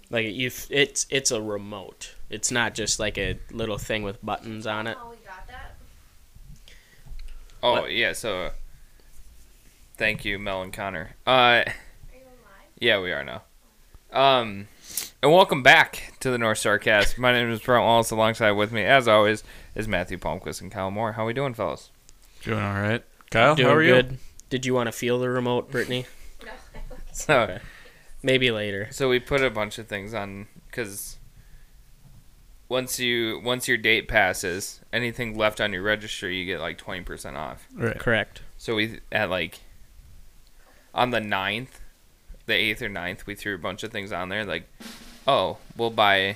Like it's a remote. It's not just like a little thing with buttons on it. Oh, we got that. Oh, What? yeah, so thank you, Mel and Connor. Are you live? Yeah, we are now. And welcome back to the North Star Cast. My name is Brent Wallace. Alongside with me, as always, is Matthew Palmquist and Kyle Moore. How we doing, fellas? Doing all right. Kyle, Doing how are good. you? Did you want to feel the remote, Brittany? No, So, Okay. Maybe later. so we put a bunch of things on because once your date passes, anything left on your registry, you get like 20% off. Right. Correct. So we at like on the 9th, the 8th or 9th, we threw a bunch of things on there like, oh, we'll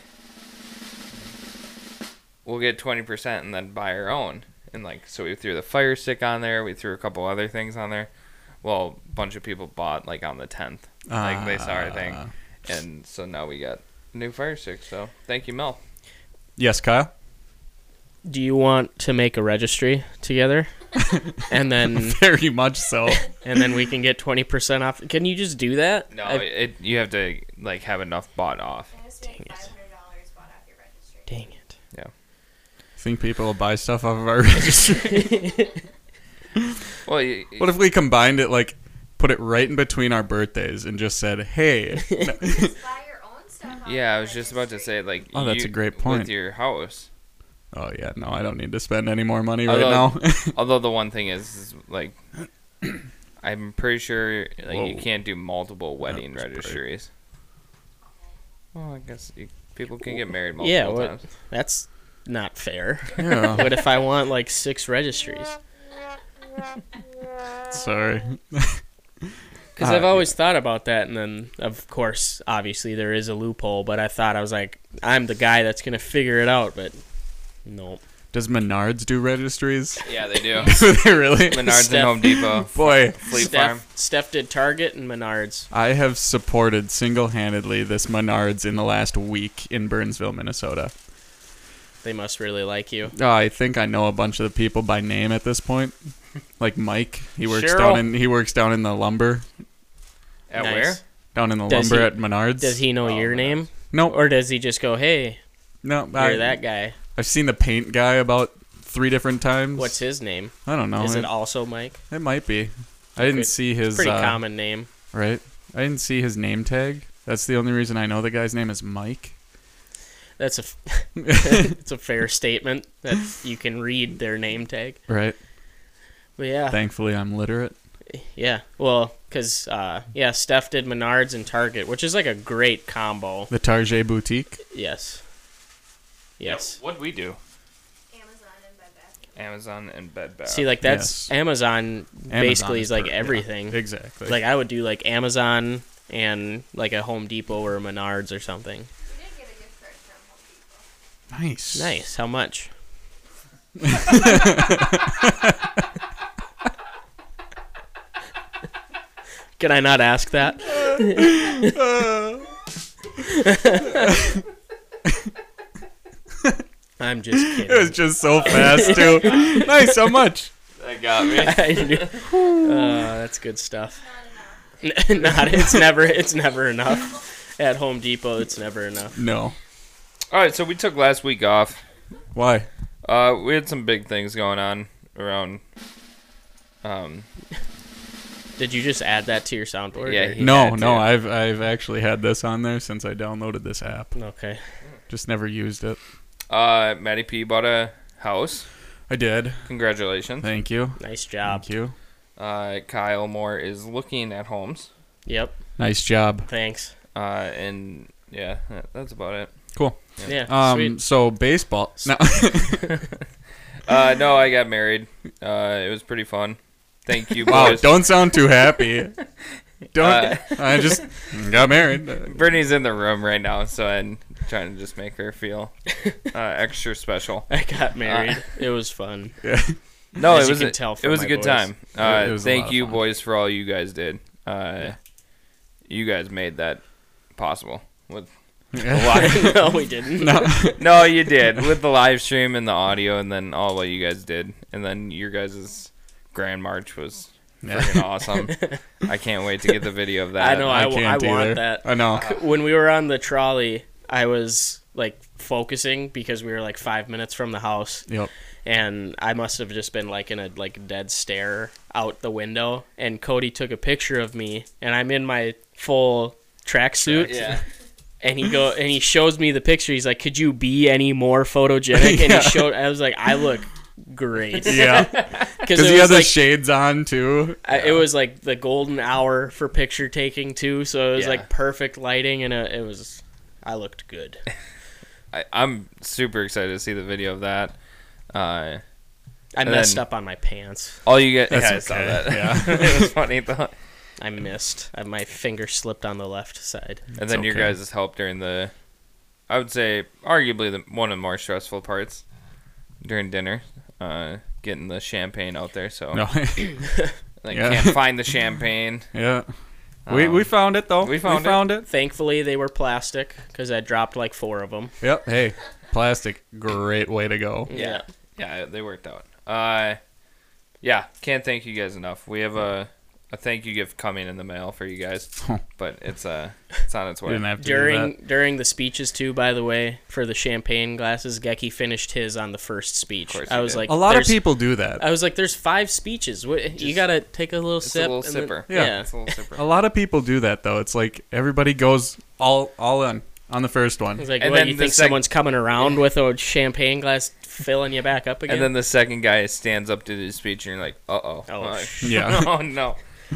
get 20% and then buy our own. And like, so we threw the Fire Stick on there. We threw a couple other things on there. Well, a bunch of people bought like on the 10th. Like they saw our thing. And so now we got a new Fire Stick. So thank you, Mel. Yes, Kyle. Do you want to make a registry together? and then Very much so. we can get 20% off. Can you just do that? No, you have to like have enough bought off. I just Dang made it. $500 bought off your registry. Dang it. Think people will buy stuff off of our registry? Well, What if we combined it, like, put it right in between our birthdays and just said, hey, Just buy your own stuff. Off yeah, I the was just about to registry. say like. Oh, that's a great point. With your house. oh, yeah, no, I don't need to spend any more money right now. Although the one thing is like, I'm pretty sure like you Whoa. can't do multiple wedding was bright. registries. Well, I guess people can get married multiple Yeah, what- times. That's not fair. Yeah, What if I want like 6 registries? sorry. Because I've always thought about that, and then, of course, obviously there is a loophole, but I was like, I'm the guy that's going to figure it out, but no. Does Menards do registries? Yeah, they do. Do they really? Menards Steph- and Home Depot. Boy, Fleet Farm. Steph did Target and Menards. I have supported single-handedly this Menards in the last week in Burnsville, Minnesota. They must really like you. Oh, I think I know a bunch of the people by name at this point. Like Mike, he works Cheryl. down in the lumber, At Nice. where? down in the Does lumber he- at Menards. Does he know Oh, your Menards. name? No, Or does he just go, hey, no. you're that guy? I've seen the paint guy about 3 different times. What's his name? I don't know. Is it it, also Mike? it might be. I didn't Good. see his Pretty common name. right. I didn't see his name tag. That's the only reason I know the guy's name is Mike. That's it's a fair statement that you can read their name tag. Right. But yeah. Thankfully, I'm literate. Yeah, well, because, Steph did Menards and Target, which is like a great combo. The Target Boutique. Yes. Yes. What'd we do? Amazon and Bed Bath. Amazon and Bed Bath. See, like, that's Yes. Amazon basically is like perfect, yeah. everything. Exactly. Like, I would do like Amazon and like a Home Depot or a Menards or something. We did get a gift card from Home Depot. nice. Nice. How much? Can I not ask that? I'm just It kidding. was just so fast too. Nice. How much? That got me. I knew. That's good stuff. Not enough. It's never enough. At Home Depot, it's never enough. No. All right, so we took last week off. Why? We had some big things going on around. Did you just add that to your soundboard? Yeah, or- he- No, had no. to. I've actually had this on there since I downloaded this app. Okay. Just never used it. Matty P bought a house. I did. Congratulations. Thank you. Nice job. Thank you. Kyle Moore is looking at homes. Yep. Nice job. Thanks. And yeah, that's about it. Cool. Yeah. Sweet. So baseball. No. No, I got married. It was pretty fun. Thank you, Wow. boys. Don't sound too happy. Don't. I just got married. Brittany's in the room right now, so I'm trying to just make her feel extra special. I got married. It was fun. Yeah. No, As it you was can a, tell it from was a my good voice. time. It was a lot Thank of you, fun. boys, for all you guys did. You guys made that possible. With No, we didn't. No. no, you did with the live stream and the audio, and then all what you guys did, and then your guys' grand march was Yeah. freaking awesome. I can't wait to get the video of that. I know. I can't want either. that. I know. When we were on the trolley, I was like focusing because we were like 5 minutes from the house. Yep. And I must have just been like in a like dead stare out the window. And Cody took a picture of me, and I'm in my full tracksuit. Yeah. And he shows me the picture. He's like, "Could you be any more photogenic?" And Yeah. he showed. I was like, "I look great." Yeah. Because Because it he had was the like shades on too. it was like the golden hour for picture taking too. So it was Yeah. like perfect lighting, and I looked good. I'm super excited to see the video of that. I And messed then- up on my pants. All you get, That's yeah, I saw okay, that. yeah. It was funny though. I missed. My finger slipped on the left side. And then your okay. guys' help during the, I would say, arguably one of the more stressful parts during dinner, getting the champagne out there. So No. like, Yeah. can't find the champagne. Yeah. We found it though. we found it. Thankfully, they were plastic because I dropped like 4 of them. Yep. Hey, plastic. Great way to go. Yeah. Yeah, they worked out. Yeah, can't thank you guys enough. We have a thank you gift coming in the mail for you guys, but it's on its We way. didn't have to do that. During the speeches too, by the way, for the champagne glasses, Gecky finished his on the first speech. Of course I he was did. like, A lot of "There's-" people do that. I was like, "There's 5 speeches. You gotta take a little It's sip." a little and then- sipper. Yeah. It's a little sipper. A lot of people do that though. It's like everybody goes all in on the first I one. was like, And "What? then You the think someone's coming around with a champagne glass, filling you back up again?" And then the second guy stands up to do his speech, and you're like, Oh, Yeah. oh no.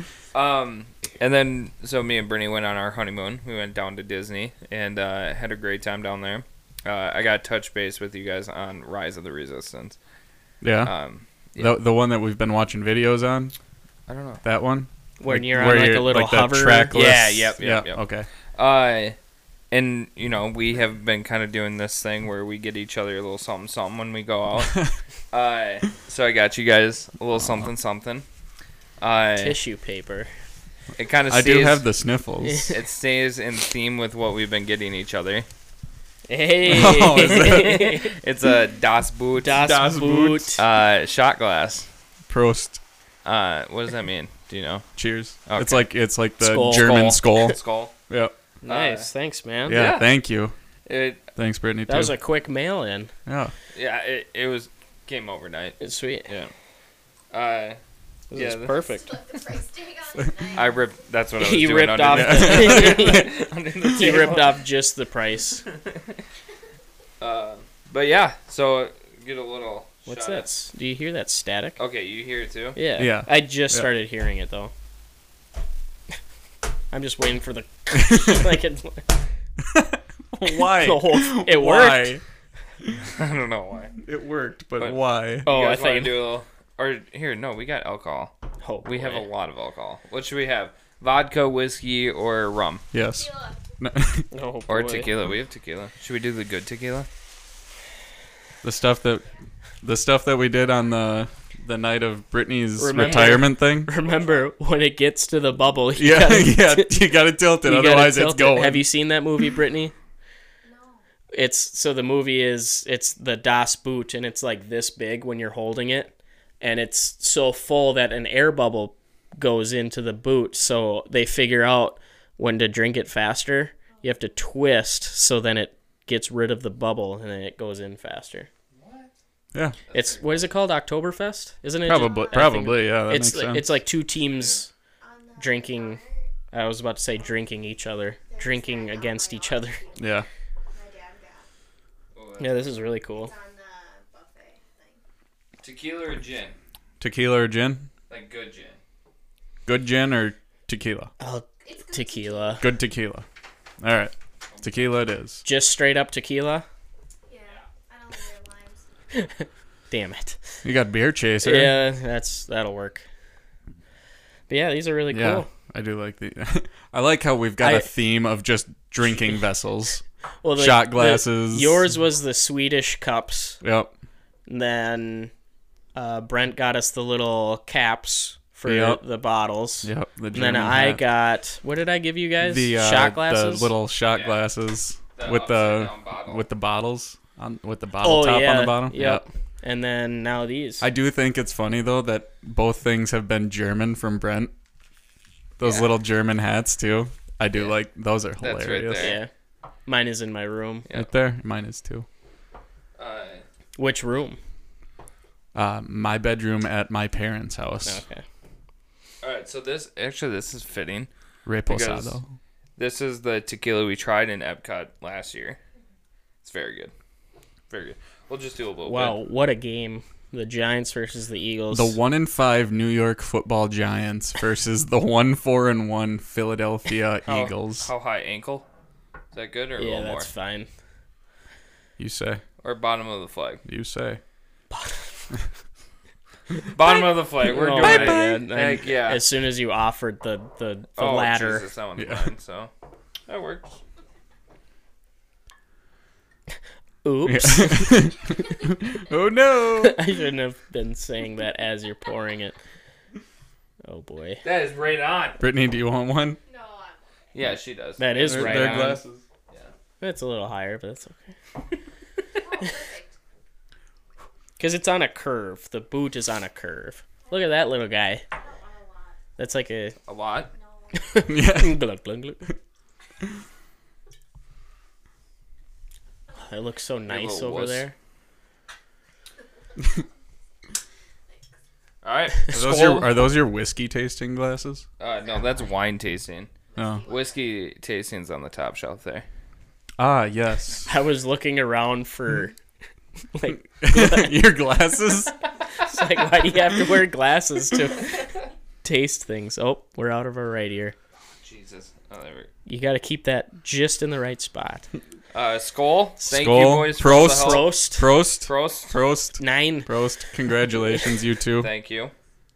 And then so me and Brittany went on our honeymoon. We went down to Disney and had a great time down there. I got touch base with you guys on Rise of the Resistance. Yeah. Yeah. The one that we've been watching videos on. I don't know. That one. when Like, you're where on like you're- a little like the hover. trackless- Yeah, yep, Yeah. yep. Okay. And you know, we have been kind of doing this thing where we get each other a little something something when we go out. So I got you guys a little something something. Tissue paper. It kind of I stays. do have the sniffles. It stays in theme with what we've been getting each other. Hey, Oh, is that- It's a Das Boot Das Boot. shot glass. Prost. What does that mean? Do you know? Cheers. Okay. It's like the Skull. German skull. Skull. Yep. Nice, thanks, man. Yeah, Yeah. Thank you. It Thanks, Brittany. That too. was a quick mail in. Yeah. yeah. It came overnight. It's sweet. Yeah. This Yeah, is the- perfect. Split the price tag on it. I ripped. That's what I was He doing. ripped under off. the- The, under the he table. ripped off just the price. But yeah. So get a little. What's shot that? Do you hear that static? at- Okay, you hear it too. Yeah. Yeah. I just Yeah. started hearing it though. I'm just waiting for the like it, Why? the whole. It worked. Why? I don't know why. It worked, but But- why? Oh, you I guys want to thought. do a little. Or here, no, we got alcohol. Oh, We have a boy. lot of alcohol. What should we have? Vodka, whiskey, or rum? Yes. Tequila. Oh, Or boy. tequila. We have tequila. Should we do the good tequila? The stuff that we did on the night of Brittany's Remember- retirement thing. Remember when it gets to the bubble? You Yeah, gotta, yeah. You gotta tilt it, you gotta otherwise tilt it's going. Have you seen that movie, Brittany? No. It's so the movie it's the Das Boot, and it's like this big when you're holding it, and it's so full that an air bubble goes into the boot. So they figure out when to drink it faster. You have to twist so then it gets rid of the bubble and then it goes in faster. Yeah, It's what is it called? Oktoberfest, isn't it? probably. Yeah, that It's makes sense. it's like 2 teams On the drinking. cart, I was about to say drinking each other, drinking against each other. yeah. my dad got. Yeah, this is really cool. It's on the buffet thing. Tequila or gin? Tequila or gin? Like good gin. Good gin or tequila? It's good Tequila. Good tequila. All right, tequila it is. Just straight up tequila. Yeah. I don't wear limes. Damn it. You got beer chaser. Yeah, that'll work. But yeah, these are really Yeah, cool. I do like the. I like how we've got I- a theme of just drinking vessels. Well, Shot glasses. Yours was the Swedish cups. Yep. And then Brent got us the little caps for Yep. the bottles. Yep. The And then German I hat. got, what did I give you guys? the shot glasses. the little shot Yeah. glasses The with the upside-down bottle. with the bottles on with the bottle oh top yeah. on the bottom. Yep. And then now these. I do think it's funny though that both things have been German from Brent. Those little German hats too. I do like those are hilarious. That's right there. Yeah. Mine is in my room. Yeah. Right there. Mine is too. Which room? My bedroom at my parents' house. Okay. All right, so this is fitting. Reposado. This is the tequila we tried in Epcot last year. It's very good. Very good. We'll just do a little Wow, bit. what a game. The Giants versus the Eagles. The 1-5 New York Football Giants versus the 1-4-1 Philadelphia Eagles. How high ankle? Is that good or a yeah, little more? that's fine. You say. Or bottom of the flag? You say. Bottom of the flag. We're Oh, doing it. man. Heck yeah. As soon as you offered the Oh, ladder. Jesus, that one's Yeah. mine, so that works. Oops. Oh no! I shouldn't have been saying that as you're pouring it. Oh boy. That is right on. Brittany, do you want one? No, I'm Yeah, she does. That is right Their on. glasses. It's a little higher, but that's okay. oh, perfect. Because it's on a curve. The boot is on a curve. Look at that little guy. I don't want a lot. That's like a... A lot? No. Yeah. glug, glug, glug. It looks so nice little over wuss. there. All right. Are those your whiskey tasting glasses? No, that's wine tasting. Oh. Whiskey tasting's on the top shelf there. Ah, yes. I was looking around for... like, Your glasses? it's like, why do you have to wear glasses to taste things? Oh, we're out of our right ear. Jesus. Oh, there we go. You got to keep that just in the right spot. Skull. Thank Skull. you, boys. For all the Prost. help. Prost. Prost. Prost. Prost. 9. Prost. Congratulations, you two. Thank you.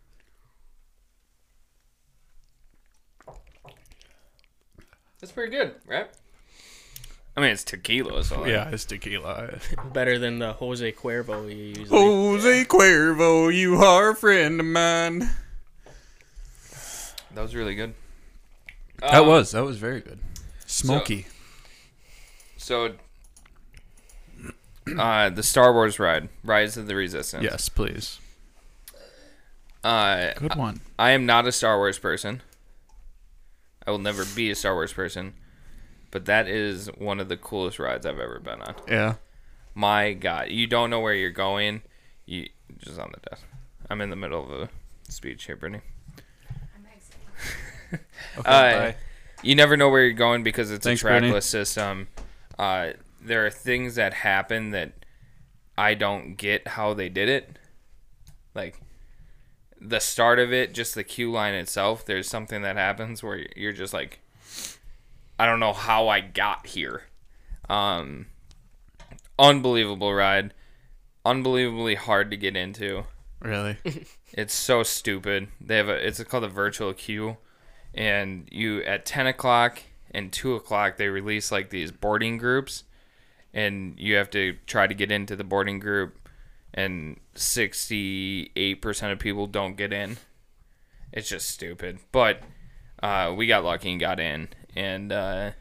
That's pretty good, right? I mean, it's tequila, so Yeah, it's tequila. Better than the Jose Cuervo you usually... Jose Cuervo, you are a friend of mine. that was really good. That was very good. Smoky. So, the Star Wars ride, Rise of the Resistance. Yes, please. I Good one. am not a Star Wars person. I will never be a Star Wars person. But that is one of the coolest rides I've ever been on. Yeah. My God, you don't know where you're going. You just on the desk. I'm in the middle of a speech here, Brittany. I'm excited. Okay, bye. You never know where you're going because it's Thanks, a trackless Brittany. system. There are things that happen that I don't get how they did it. Like the start of it, just the queue line itself. There's something that happens where you're just like, I don't know how I got here. Unbelievable ride. Unbelievably hard to get into. Really? It's so stupid. They have it's called a virtual queue, and you at 10 o'clock and 2 o'clock they release like these boarding groups, and you have to try to get into the boarding group, and 68% of people don't get in. It's just stupid. But we got lucky and got in, and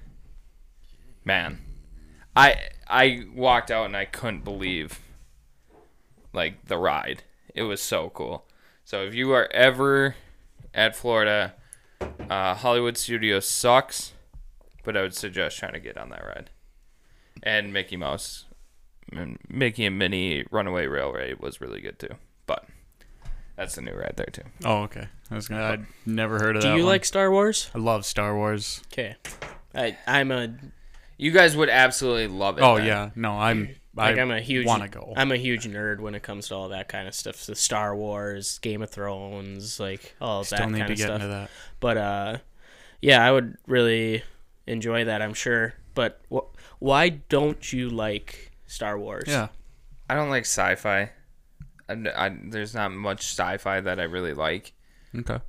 man, I walked out and I couldn't believe like the ride. It was so cool. So if you are ever at Florida, Hollywood Studios sucks, but I would suggest trying to get on that ride. And Mickey Mouse, Mickey and Minnie Runaway Railway was really good too. But that's the new ride there too. Oh, okay. I'd never heard of Do that you one. like Star Wars? I love Star Wars. Okay. I'm a You guys would absolutely love it. Oh, then. yeah. No, I'm a huge want to go. I'm a huge nerd when it comes to all that kind of stuff. The Star Wars, Game of Thrones, like all Still that need kind to of get stuff. into that. But yeah, I would really enjoy that, I'm sure. But why don't you like Star Wars? Yeah. I don't like sci-fi. There's not much sci-fi that I really like. Okay.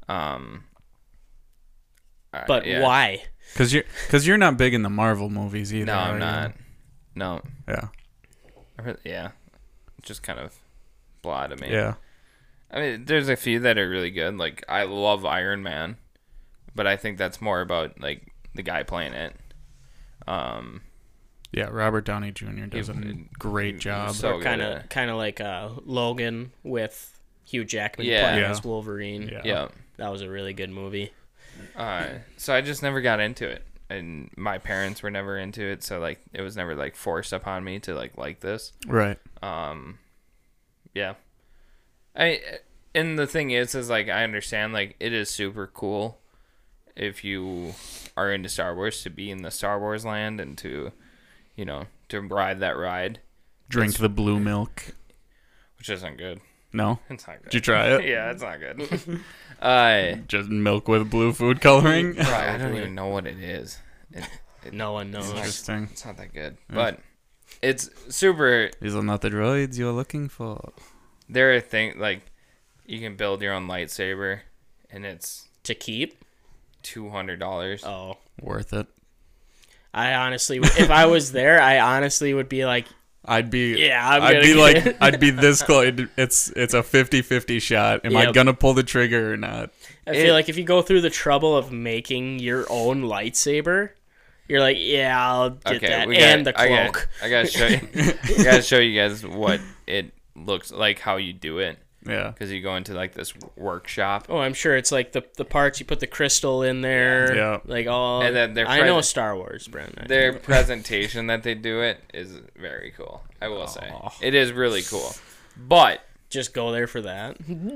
But yeah. why? Because you're not big in the Marvel movies either. No, are I'm you? not. No. Yeah. Yeah. Just kind of blah to me. Yeah. I mean, there's a few that are really good. Like, I love Iron Man, but I think that's more about, like, the guy playing it. Yeah, Robert Downey Jr. does a great job. So Or kind of like Logan with Hugh Jackman Yeah. playing Yeah. as Wolverine. Yeah. Yeah. That was a really good movie. So I just never got into it, and my parents were never into it, so like it was never like forced upon me to like this. Right. Yeah. And the thing is like I understand like it is super cool if you are into Star Wars to be in the Star Wars land and to, you know, to ride that ride, Drink the blue milk. which isn't good. No? It's not good. Did you try it? Yeah, it's not good. Just milk with blue food coloring? I don't even know what it is. No one knows. Interesting. It's not that good, but it's super. These are not the droids you're looking for. There are things like you can build your own lightsaber, and it's To keep? $200. Oh. Worth it. I honestly, if I was there, I honestly would be like, I'd be yeah, I'm I'd gonna be get like it. I'd be this close. It's a 50-50 shot. Am I Yep. gonna pull the trigger or not? I feel like if you go through the trouble of making your own lightsaber, you're like, yeah, I'll get that. And the cloak. I gotta show you. I gotta show you guys what it looks like, how you do it, Yeah. because you go into like this workshop. Oh, I'm sure it's like the parts you put the crystal in there. Yeah. Like all. And then I know Star Wars, Brent. Their presentation that they do it is very cool. I will say it is really cool, but Just go there for that.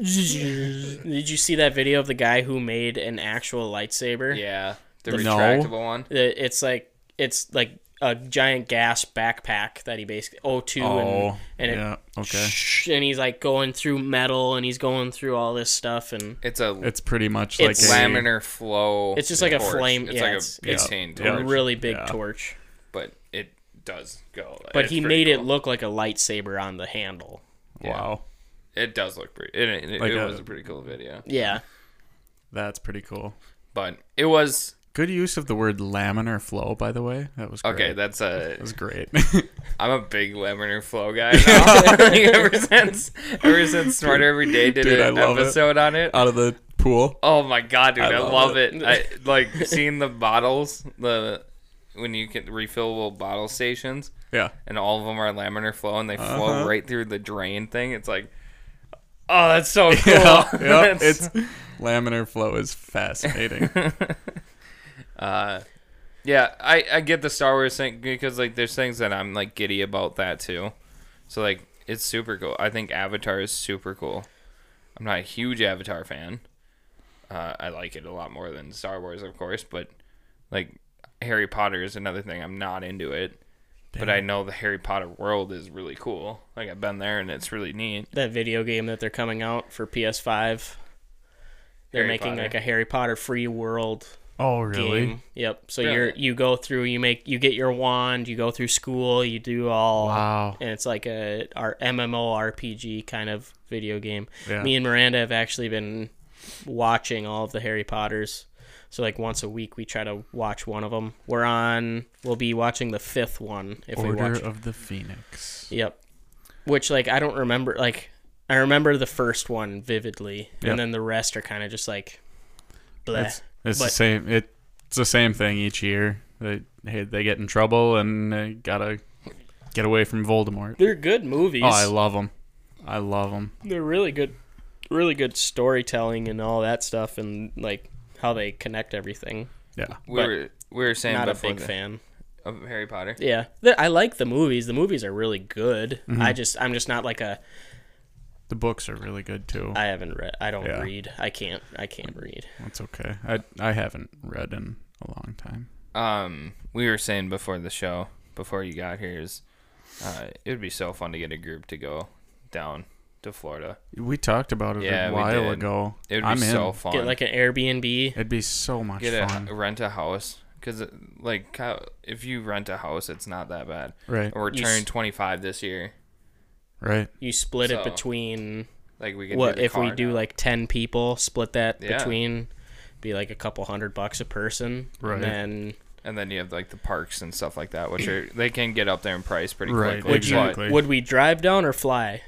Did you see that video of the guy who made an actual lightsaber? yeah, the No. retractable one. It's like a giant gas backpack that he basically O2 Oh. and it Yeah. Okay. and he's like going through metal and he's going through all this stuff and It's pretty much like It's a laminar flow. It's just like a torch. flame- It's yeah, like it's- a it's butane yeah. a torch, really big Yeah. torch. but it does go. But It's he pretty made it cool. look like a lightsaber on the handle. Wow. It does look pretty. It Like was a pretty cool video, Yeah. That's pretty cool. but it was Good use of the word laminar flow, by the way. That was great. okay. That's That was great. I'm a big laminar flow guy now. Like, ever since Smarter Every Day did Dude, I an love it. episode on it. Out of the pool. Oh my god, dude, I I love love it. I like seeing the bottles, when you get refillable bottle stations, Yeah. and all of them are laminar flow, and they flow Uh-huh. right through the drain thing. It's like, oh, that's so cool. Yeah. That's- It's laminar flow is fascinating. yeah, I get the Star Wars thing because like there's things that I'm like giddy about that too. So like it's super cool. I think Avatar is super cool. I'm not a huge Avatar fan. I like it a lot more than Star Wars, of course, but like Harry Potter is another thing. I'm not into it. But I know the Harry Potter world is really cool. Like I've been there and it's really neat. That video game that they're coming out for PS5. They're Harry making Potter. like a Harry Potter free world Oh, really? game. Yep. So Really? you go through, you get your wand, you go through school, you do all Wow. and it's like our MMORPG kind of video game. Yeah. Me and Miranda have actually been watching all of the Harry Potters. So like once a week we try to watch one of them. We'll be watching the 5th one if we Order watch. of the Phoenix. Yep. Which like I don't remember, like I remember the first one vividly Yep. and then the rest are kind of just like bleh. It's the But- same. It's the same thing each year. They get in trouble and they gotta get away from Voldemort. They're good movies. Oh, I love them. I love them. They're really good storytelling and all that stuff and like how they connect everything. Yeah. We were saying Not a before big fan. of Harry Potter. Yeah, I like the movies. The movies are really good. Mm-hmm. I'm just not like The books are really good too. I haven't read. I don't Yeah. read. I can't read. That's okay. I haven't read in a long time. We were saying before the show, before you got here, is it would be so fun to get a group to go down to Florida. We talked about it Yeah, a we while did. ago. It would be I'm so in. fun. Get like an Airbnb. It'd be so much Get fun. rent a house, because like if you rent a house, it's not that bad. Right. We're You turning s- 25 this year. Right. You split it So, between Like we can what do the if we car do now. like 10 people? Split that Yeah. between be like a couple $100 a person. Right. And then you have like the parks and stuff like that, which are they can get up there in price pretty Right, quickly. exactly. Would we drive down or fly?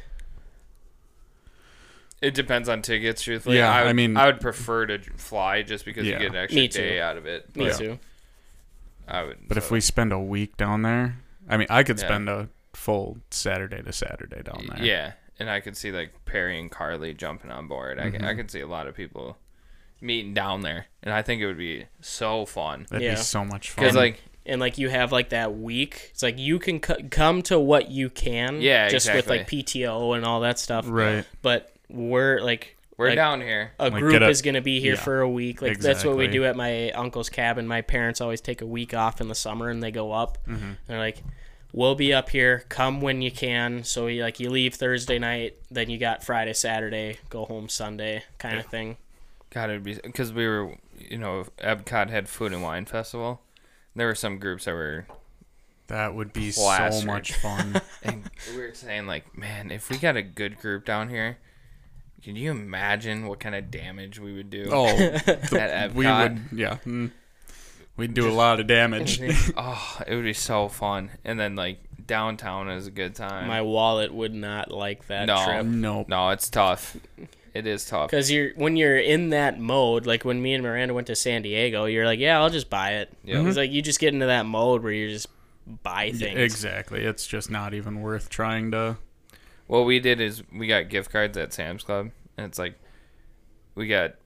It depends on tickets, truthfully. Yeah, I I mean- would prefer to fly just because Yeah. you get an extra Me too. day out of it. Me but too. I would. But if we spend a week down there, I mean, I could Yeah. spend a full Saturday to Saturday down there. Yeah, and I could see like Perry and Carly jumping on board. Mm-hmm. I could see a lot of people meeting down there, and I think it would be so fun. That'd Yeah. be so much fun. Because like, And like you have like that week. It's like you can come to what you can. Yeah, just with like exactly. PTO and all that stuff. Right. But we're like down here. a Like, group get a- is going to be here yeah, for a week. Like that's what we exactly. do at my uncle's cabin. My parents always take a week off in the summer and they go up. Mm-hmm. They're like, we'll be up here. Come when you can. So you leave Thursday night, then you got Friday, Saturday, go home Sunday kind of thing. God, it'd be because we were, Epcot had Food and Wine Festival. There were some groups that were, that would be Plastered. so much fun. and we were saying like, man, if we got a good group down here, can you imagine what kind of damage we would do Oh, at Epcot? we would. Yeah. We'd do a lot of damage. Oh, it would be so fun. And then like downtown is a good time. My wallet would not like that No. trip. Nope. No, it's tough. It is tough. Because when you're in that mode, like when me and Miranda went to San Diego, you're like, yeah, I'll just buy it. Yep. It's like you just get into that mode where you just buy things. Exactly. It's just not even worth trying to. What we did is we got gift cards at Sam's Club, and it's like we got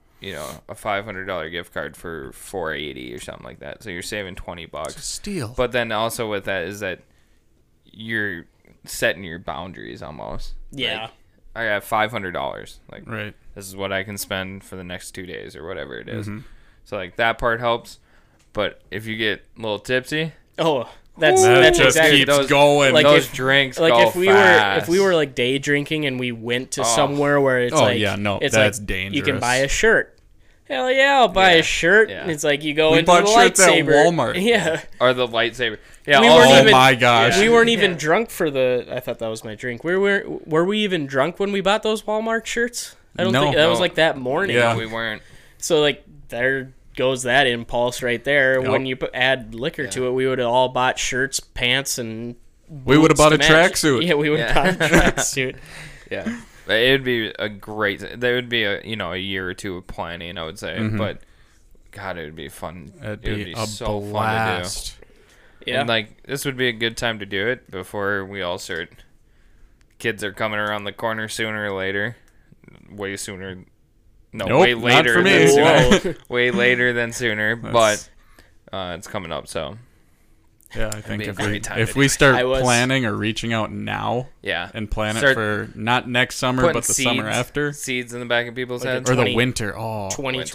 a $500 gift card for $480 or something like that. So you're saving $20. Steal. But then also with that is that you're setting your boundaries almost. Yeah. Like, I got $500. Like Right. this is what I can spend for the next 2 days or whatever it is. Mm-hmm. So like that part helps. But if you get a little tipsy, Oh, that's That just exactly keeps those- going. like, those if- drinks like go if we fast. were like day drinking and we went to Oh. somewhere where it's Oh, like yeah, no, it's that's like dangerous. you can buy a shirt. Hell yeah, I'll buy Yeah, a shirt. yeah. And it's like you go We into the bought shirts at lightsaber. Walmart. Yeah. Or the lightsaber. Yeah, We all weren't of even- it. my gosh. We weren't even Yeah. drunk for the. I thought that was my drink. Were we even drunk when we bought those Walmart shirts? I don't No. think that was No. like that morning. Yeah. No, we weren't. So like there goes that impulse right there. Yep. When you add liquor to it, we would have all bought shirts, pants, and We would have boots bought to a match. tracksuit. Yeah, we would have Yeah. bought a tracksuit. Yeah. But it would be a great. There would be a year or two of planning, I would say. But God, it would be fun. It'd it would be be a so blast. fun to do. Yeah. And like this would be a good time to do it before we all start. Kids are coming around the corner sooner or later. Way sooner. No, Nope, way not later for than me. sooner. Whoa. Way later than sooner. But it's coming up, so Yeah, I think be a if great time if to we do start I was- planning or reaching out now yeah. and plan Start it for not next summer putting but the summer seeds- after Seeds in the back of people's Like a heads. or the 20 winter. Oh,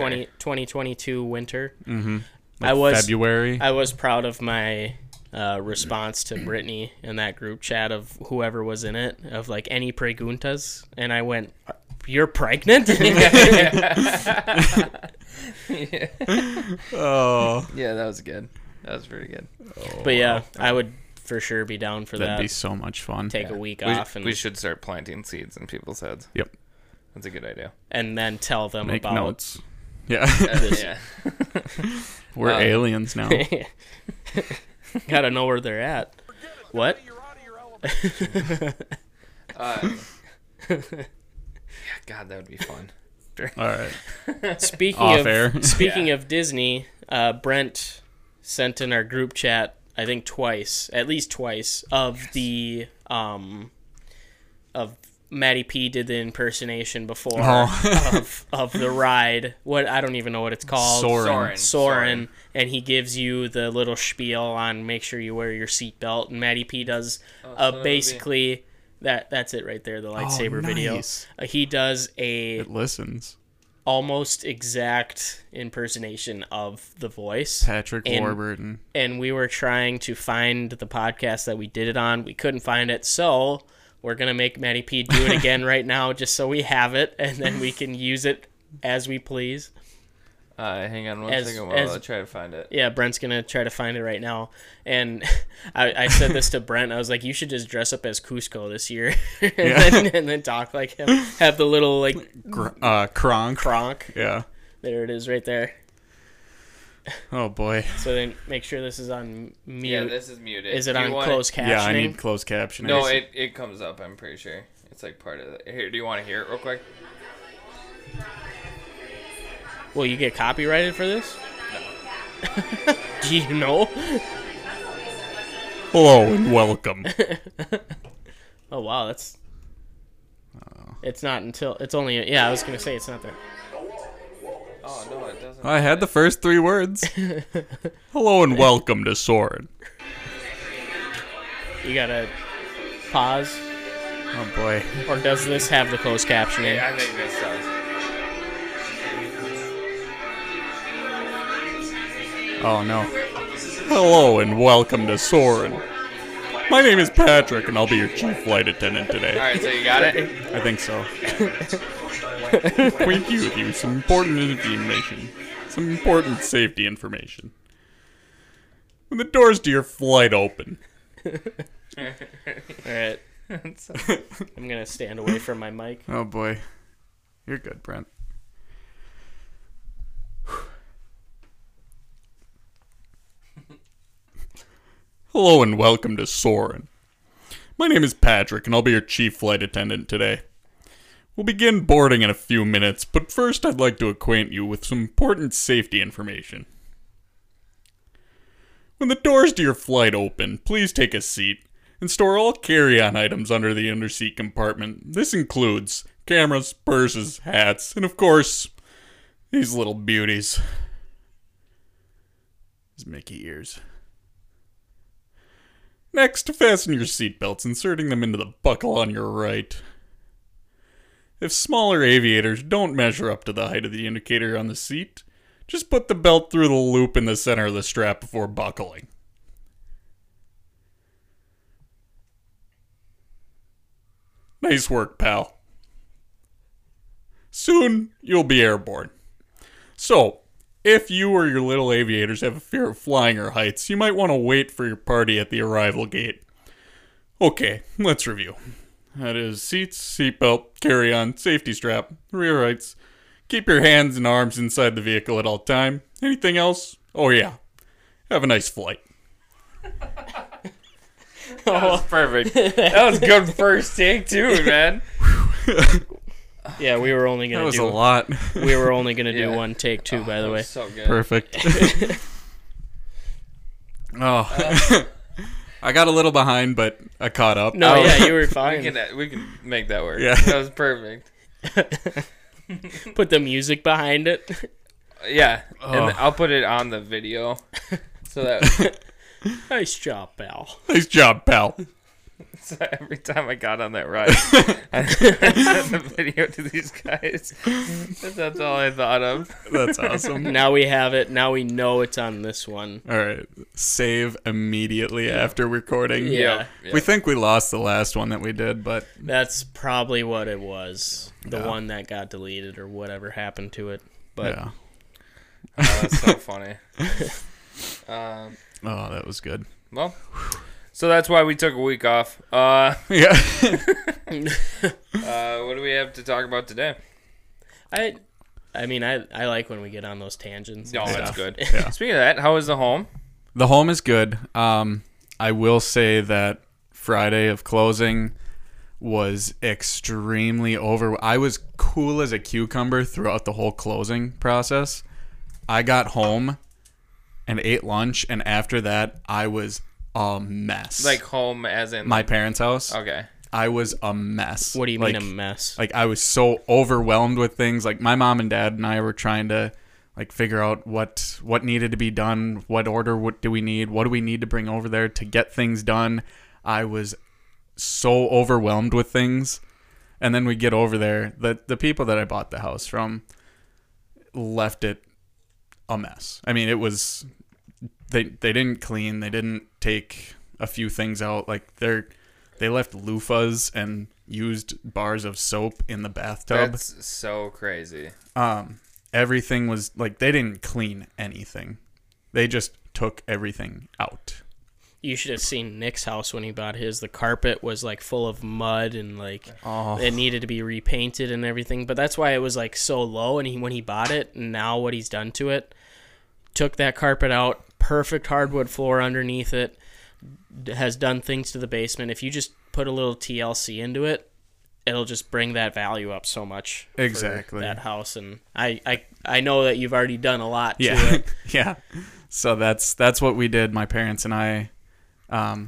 2022 winter. like I was February. I was proud of my response to Brittany in that group chat of whoever was in it of like any preguntas, and I went, "You're pregnant?" Oh, Yeah, that was good. That was pretty good. But yeah, I would for sure be down for that'd that. be so much fun. Take a week We, off and we should start planting seeds in people's heads. Yep. That's a good idea. and then tell them Make about notes. Yeah, Yeah. we're aliens now. Gotta know where they're at. What? God, that would be fun. All right. Speaking Off of air. speaking of Disney, Brent sent in our group chat, I think at least twice, of the of Maddie P did the impersonation before of the ride. What I don't even know what it's called. Soarin'. And he gives you the little spiel on make sure you wear your seatbelt. And Maddie P does so basically that's it right there. The lightsaber video. nice. He does a It listens. almost exact impersonation of the voice. Patrick And- Warburton. And we were trying to find the podcast that we did it on. We couldn't find it, so we're gonna make Maddie P do it again right now, just so we have it, and then we can use it as we please. Hang on one As- second while as- I try to find it. Yeah, Brent's gonna try to find it right now. And I said this to Brent. I was like, "You should just dress up as Cusco this year, and then talk like him. Have the little like Kronk. Kronk. Yeah. There it is, right there. Oh boy. So then make sure this is on mute. Yeah, this is muted. Is it Do you on want closed captioning? Yeah, I need closed captioning. No, it comes up. I'm pretty sure it's like part of it. Here, do you want to hear it real quick? Will you get copyrighted for this? No. Do you know? Hello and welcome. Oh wow, that's. It's not until it's only. Yeah, I was gonna say it's not there. Oh no, it doesn't. I had the first 3 words. Hello and welcome to Soren. You gotta pause, Oh boy. or does this have the closed captioning? Yeah, I think this does. Oh no. Hello and welcome to Soren. My name is Patrick and I'll be your chief flight attendant today. Alright, so you got it? I think so. Acquaint you with you some important information. Some important safety information. When the doors to your flight open, Alright. I'm gonna stand away from my mic. oh boy. You're good, Brent. Hello and welcome to Soren. My name is Patrick and I'll be your chief flight attendant today. We'll begin boarding in a few minutes, but first I'd like to acquaint you with some important safety information. When the doors to your flight open, please take a seat and store all carry-on items under the underseat compartment. This includes cameras, purses, hats, and of course, these little beauties. These Mickey ears. Next, fasten your seatbelts, inserting them into the buckle on your right. If smaller aviators don't measure up to the height of the indicator on the seat, just put the belt through the loop in the center of the strap before buckling. Nice work, pal. Soon, you'll be airborne. So, if you or your little aviators have a fear of flying or heights, you might want to wait for your party at the arrival gate. Okay, let's review. That is seats, seatbelt, carry-on, safety strap, rear heights. Keep your hands and arms inside the vehicle at all time. Anything else? Oh yeah. Have a nice flight. That was perfect. That was good first take too, man. Yeah, we were only That gonna was do. a lot. We were only gonna do Yeah. one take two, by the That way. was so good. Perfect. Oh. I got a little behind, but I caught up. No, Oh. yeah, you were We fine. can make that work. Yeah. That was perfect. Put the music behind it. Yeah, Oh. and I'll put it on the video so that Nice job, pal. Nice job, pal. so every time I got on that ride, I sent the video to these guys. That's all I thought of. That's awesome. Now we have it. Now we know it's on this one. All right. Save immediately after recording. Yeah. Yep. We think we lost the last one that we did, but That's probably what it was. The Yeah. one that got deleted or whatever happened to it. But yeah. That's so funny. Oh, that was good. Well, so that's why we took a week off. Yeah. What do we have to talk about today? I mean, I like when we get on those tangents. No, and that's stuff. good. Yeah. Speaking of that, how was the home? The home is good. I will say that Friday of closing was extremely I was cool as a cucumber throughout the whole closing process. I got home and ate lunch, and after that, I was a mess. Like home as in my parents' house. Okay. I was a mess. What do you mean Like, a mess? Like I was so overwhelmed with things. Like my mom and dad and I were trying to like figure out what needed to be done, what order what do we need, what do we need to bring over there to get things done. I was so overwhelmed with things. And then we get over there, the people that I bought the house from left it a mess. I mean, it was they didn't clean, they didn't take a few things out. Like they left loofahs and used bars of soap in the bathtub. That's so crazy. Everything was like they didn't clean anything. They just took everything out. You should have seen Nick's house when he bought his. The carpet was like full of mud and like it needed to be repainted and everything. But that's why it was like so low. And when he bought it, and now what he's done to it, took that carpet out, perfect hardwood floor underneath it, has done things to the basement. If you just put a little TLC into it, it'll just bring that value up so much. Exactly. For that house. And I know that you've already done a lot to Yeah. it. Yeah. So that's what we did, my parents and I.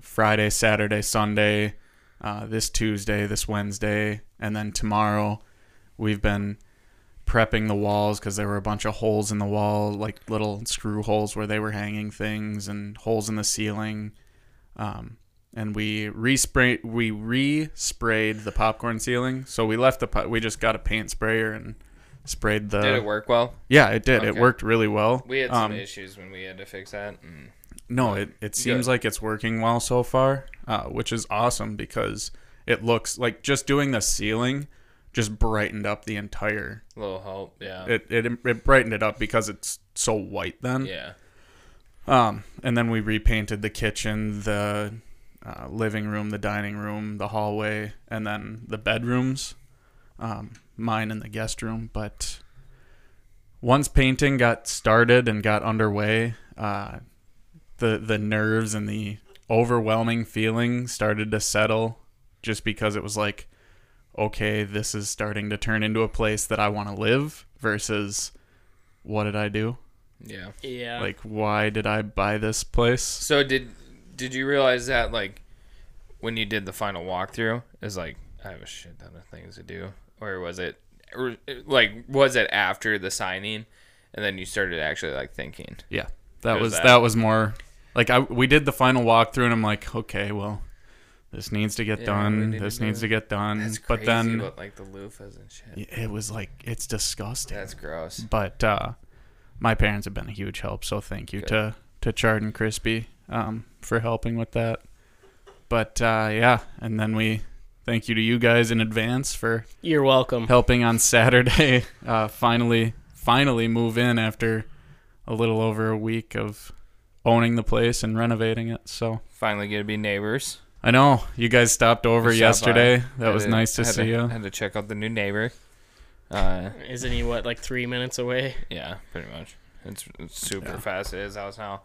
Friday, Saturday, Sunday, this Tuesday, this Wednesday, and then tomorrow we've been prepping the walls because there were a bunch of holes in the wall, like little screw holes where they were hanging things, and holes in the ceiling. And we resprayed the popcorn ceiling. So we left we just got a paint sprayer and sprayed the. Did it work well? Yeah, it did. It Okay. worked really well. We had some issues when we had to fix that. No, it seems Good. like it's working well so far, which is awesome because it looks like just doing the ceiling just brightened up the entire. A little help, yeah. It brightened it up because it's so white then. Yeah. And then we repainted the kitchen, the living room, the dining room, the hallway, and then the bedrooms, mine and the guest room. But once painting got started and got underway, the nerves and the overwhelming feeling started to settle, just because it was like, okay, this is starting to turn into a place that I want to live versus what did I do? Yeah. Yeah. Like, why did I buy this place? So did you realize that, like, when you did the final walkthrough, is like, I have a shit ton of things to do? Or was it after the signing and then you started actually, like, thinking? Yeah, It was that was more like we did the final walkthrough and I'm like, okay, well, this needs to get Yeah, we done. need This to do needs it. to get done. That's But crazy, then but, like, the loofahs and shit. it was like, it's disgusting. That's gross. But my parents have been a huge help, so thank you Good. to Chard and Crispy for helping with that. But yeah, and then we thank you to you guys in advance for You're welcome. helping on Saturday. Finally move in after a little over a week of owning the place and renovating it. So Finally get to be neighbors. I know you guys stopped over Stopped yesterday. by. That was nice to Had see you. Had to check out the new neighbor. Isn't he like 3 minutes away? Yeah, pretty much. It's super fast at his house now.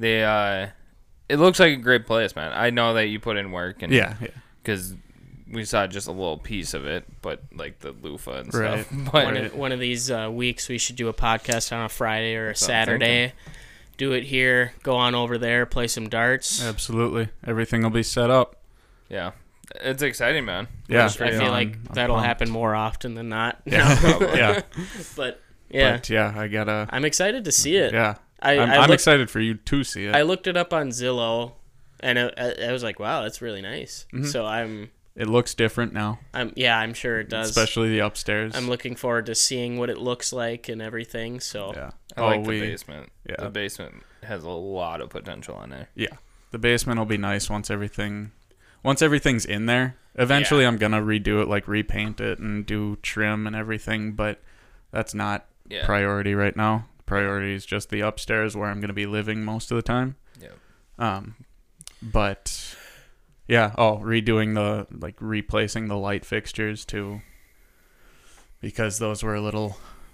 It looks like a great place, man. I know that you put in work, and Yeah. because we saw just a little piece of it, but like the loofah and Right. stuff. But One of these weeks, we should do a podcast on a Friday or a That's what I'm Saturday. Do it here. Go on over there. Play some darts. Absolutely. Everything will be set up. yeah, it's exciting, man. Yeah. I feel like I'm that'll pumped. happen more often than not. Yeah. yeah. But yeah, But yeah, I gotta. I'm excited to see it. Yeah. I I'm looked, excited for you to see it. I looked it up on Zillow, and I was like, wow, that's really nice. Mm-hmm. So I'm It looks different now, I'm sure it does. especially the upstairs. I'm looking forward to seeing what it looks like and everything. So Yeah. I like the basement. yeah. The basement has a lot of potential on there. Yeah. The basement will be nice once everything's in there. Eventually, I'm gonna redo it, like repaint it and do trim and everything. But that's not Yeah. priority right now. Priority is just the upstairs where I'm gonna be living most of the time. Yeah. But yeah. Redoing replacing the light fixtures too, because those were a little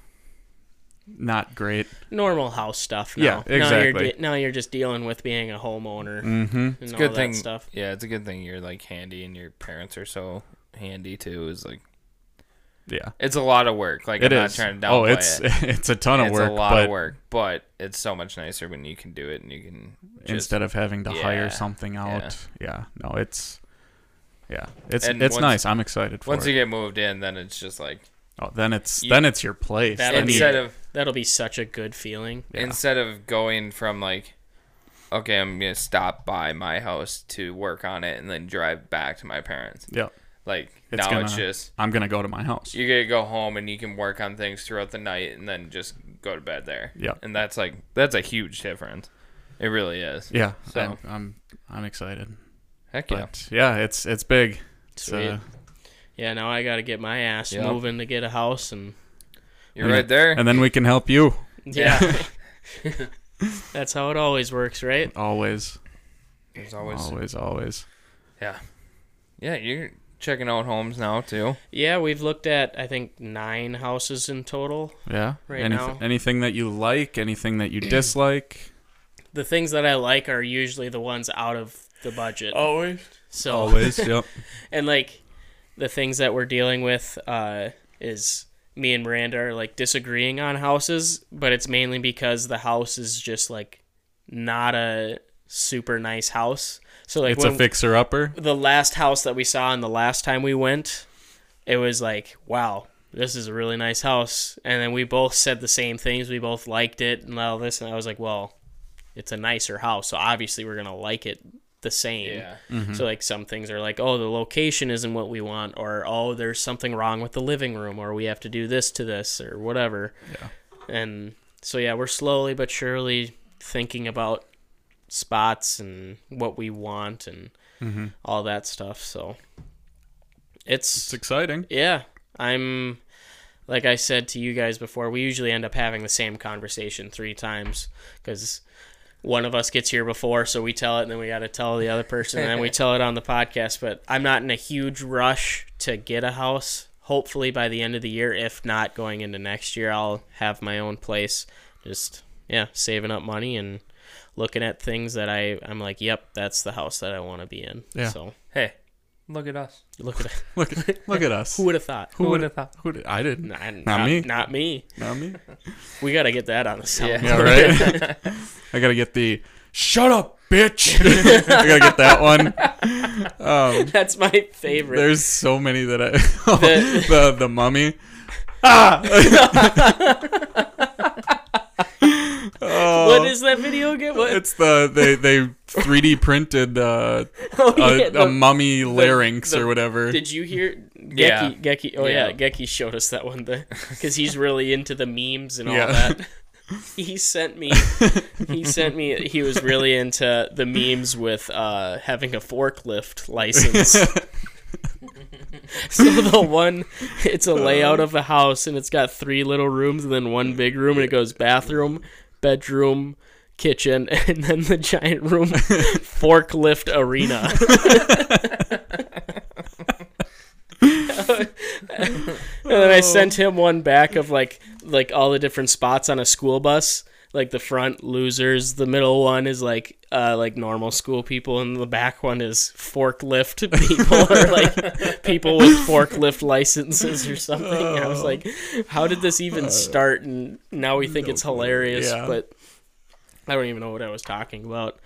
not great. normal house stuff now. Yeah, exactly. Now you're just dealing with being a homeowner Mm-hmm. and It's a all good that thing. stuff. Yeah, it's a good thing you're like handy and your parents are so handy too. Is like Yeah. it's a lot of work. Like It I'm is. not trying to downplay it. It's a ton of work. It's a lot but of work, but it's so much nicer when you can do it and you can just, instead of having to hire Yeah, something out. Yeah. No, it's And it's once- nice. I'm excited for once it. you get moved in, then it's just like then it's you- your place. That'll Then be- you- That'll be such a good feeling. Yeah. instead of going from like, okay, I'm gonna stop by my house to work on it and then drive back to my parents. yeah. Like It's now it's gonna- just I'm gonna go to my house. you get to go home and you can work on things throughout the night and then just go to bed there. Yeah. And that's a huge difference. It really is. Yeah. So- I'm excited. Heck yeah. But yeah, it's big. It's, Sweet. Yeah, now I got to get my ass Yep. moving to get a house and You're right there. and then we can help you yeah. That's how it always works, right? always. There's always Always. yeah. Yeah, you're checking out homes now too. Yeah, we've looked at I think 9 houses in total. Yeah. Right now. Anything that you like, anything that you dislike. The things that I like are usually the ones out of the budget. Always. So Always. Yep. and like the things that we're dealing with is me and Miranda are like disagreeing on houses, but it's mainly because the house is just like not a super nice house. So like It's a when fixer-upper. the last house that we saw and the last time we went, it was like, wow, this is a really nice house. And then we both said the same things. We both liked it and all this. And I was like, well, it's a nicer house, so obviously we're going to like it the same. Yeah. So like some things are like, oh, the location isn't what we want, or oh, there's something wrong with the living room, or we have to do this to this, or whatever. Yeah. And so yeah, we're slowly but surely thinking about spots and what we want and all that stuff. So It's exciting. yeah, I'm like I said to you guys before, we usually end up having the same conversation 3 times because one of us gets here before, so we tell it, and then we got to tell the other person, and then we tell it on the podcast. But I'm not in a huge rush to get a house. Hopefully by the end of the year, if not going into next year, I'll have my own place. Just, yeah, saving up money and looking at things that I'm like, yep, that's the house that I want to be in. Yeah. So Hey, look at us. look at it. Look at us. Who would have thought? Who would have thought? I didn't. Not me. Not me. Not me. We got to get that on the sound. Yeah. Yeah, right? I gotta get the shut up, bitch. I gotta get that one. That's my favorite. There's so many that I the mummy. What is that video again? What? It's they 3D printed Oh, yeah, a mummy larynx or whatever. Did you hear Yeah. Geki? Oh yeah, Yeah. Geki showed us that one because he's really into the memes and all Yeah. that. He sent me. He was really into the memes with having a forklift license. So the one, it's a layout of a house and it's got 3 little rooms and then 1 big room, and it goes bathroom, bedroom, kitchen, and then the giant room, forklift arena. And then I sent him one back of like all the different spots on a school bus. Like the front, losers. The middle one is like normal school people, and the back one is forklift people, or like people with forklift licenses or something. I was like, how did this even start? And now we think it's hilarious, Yeah. but I don't even know what I was talking about.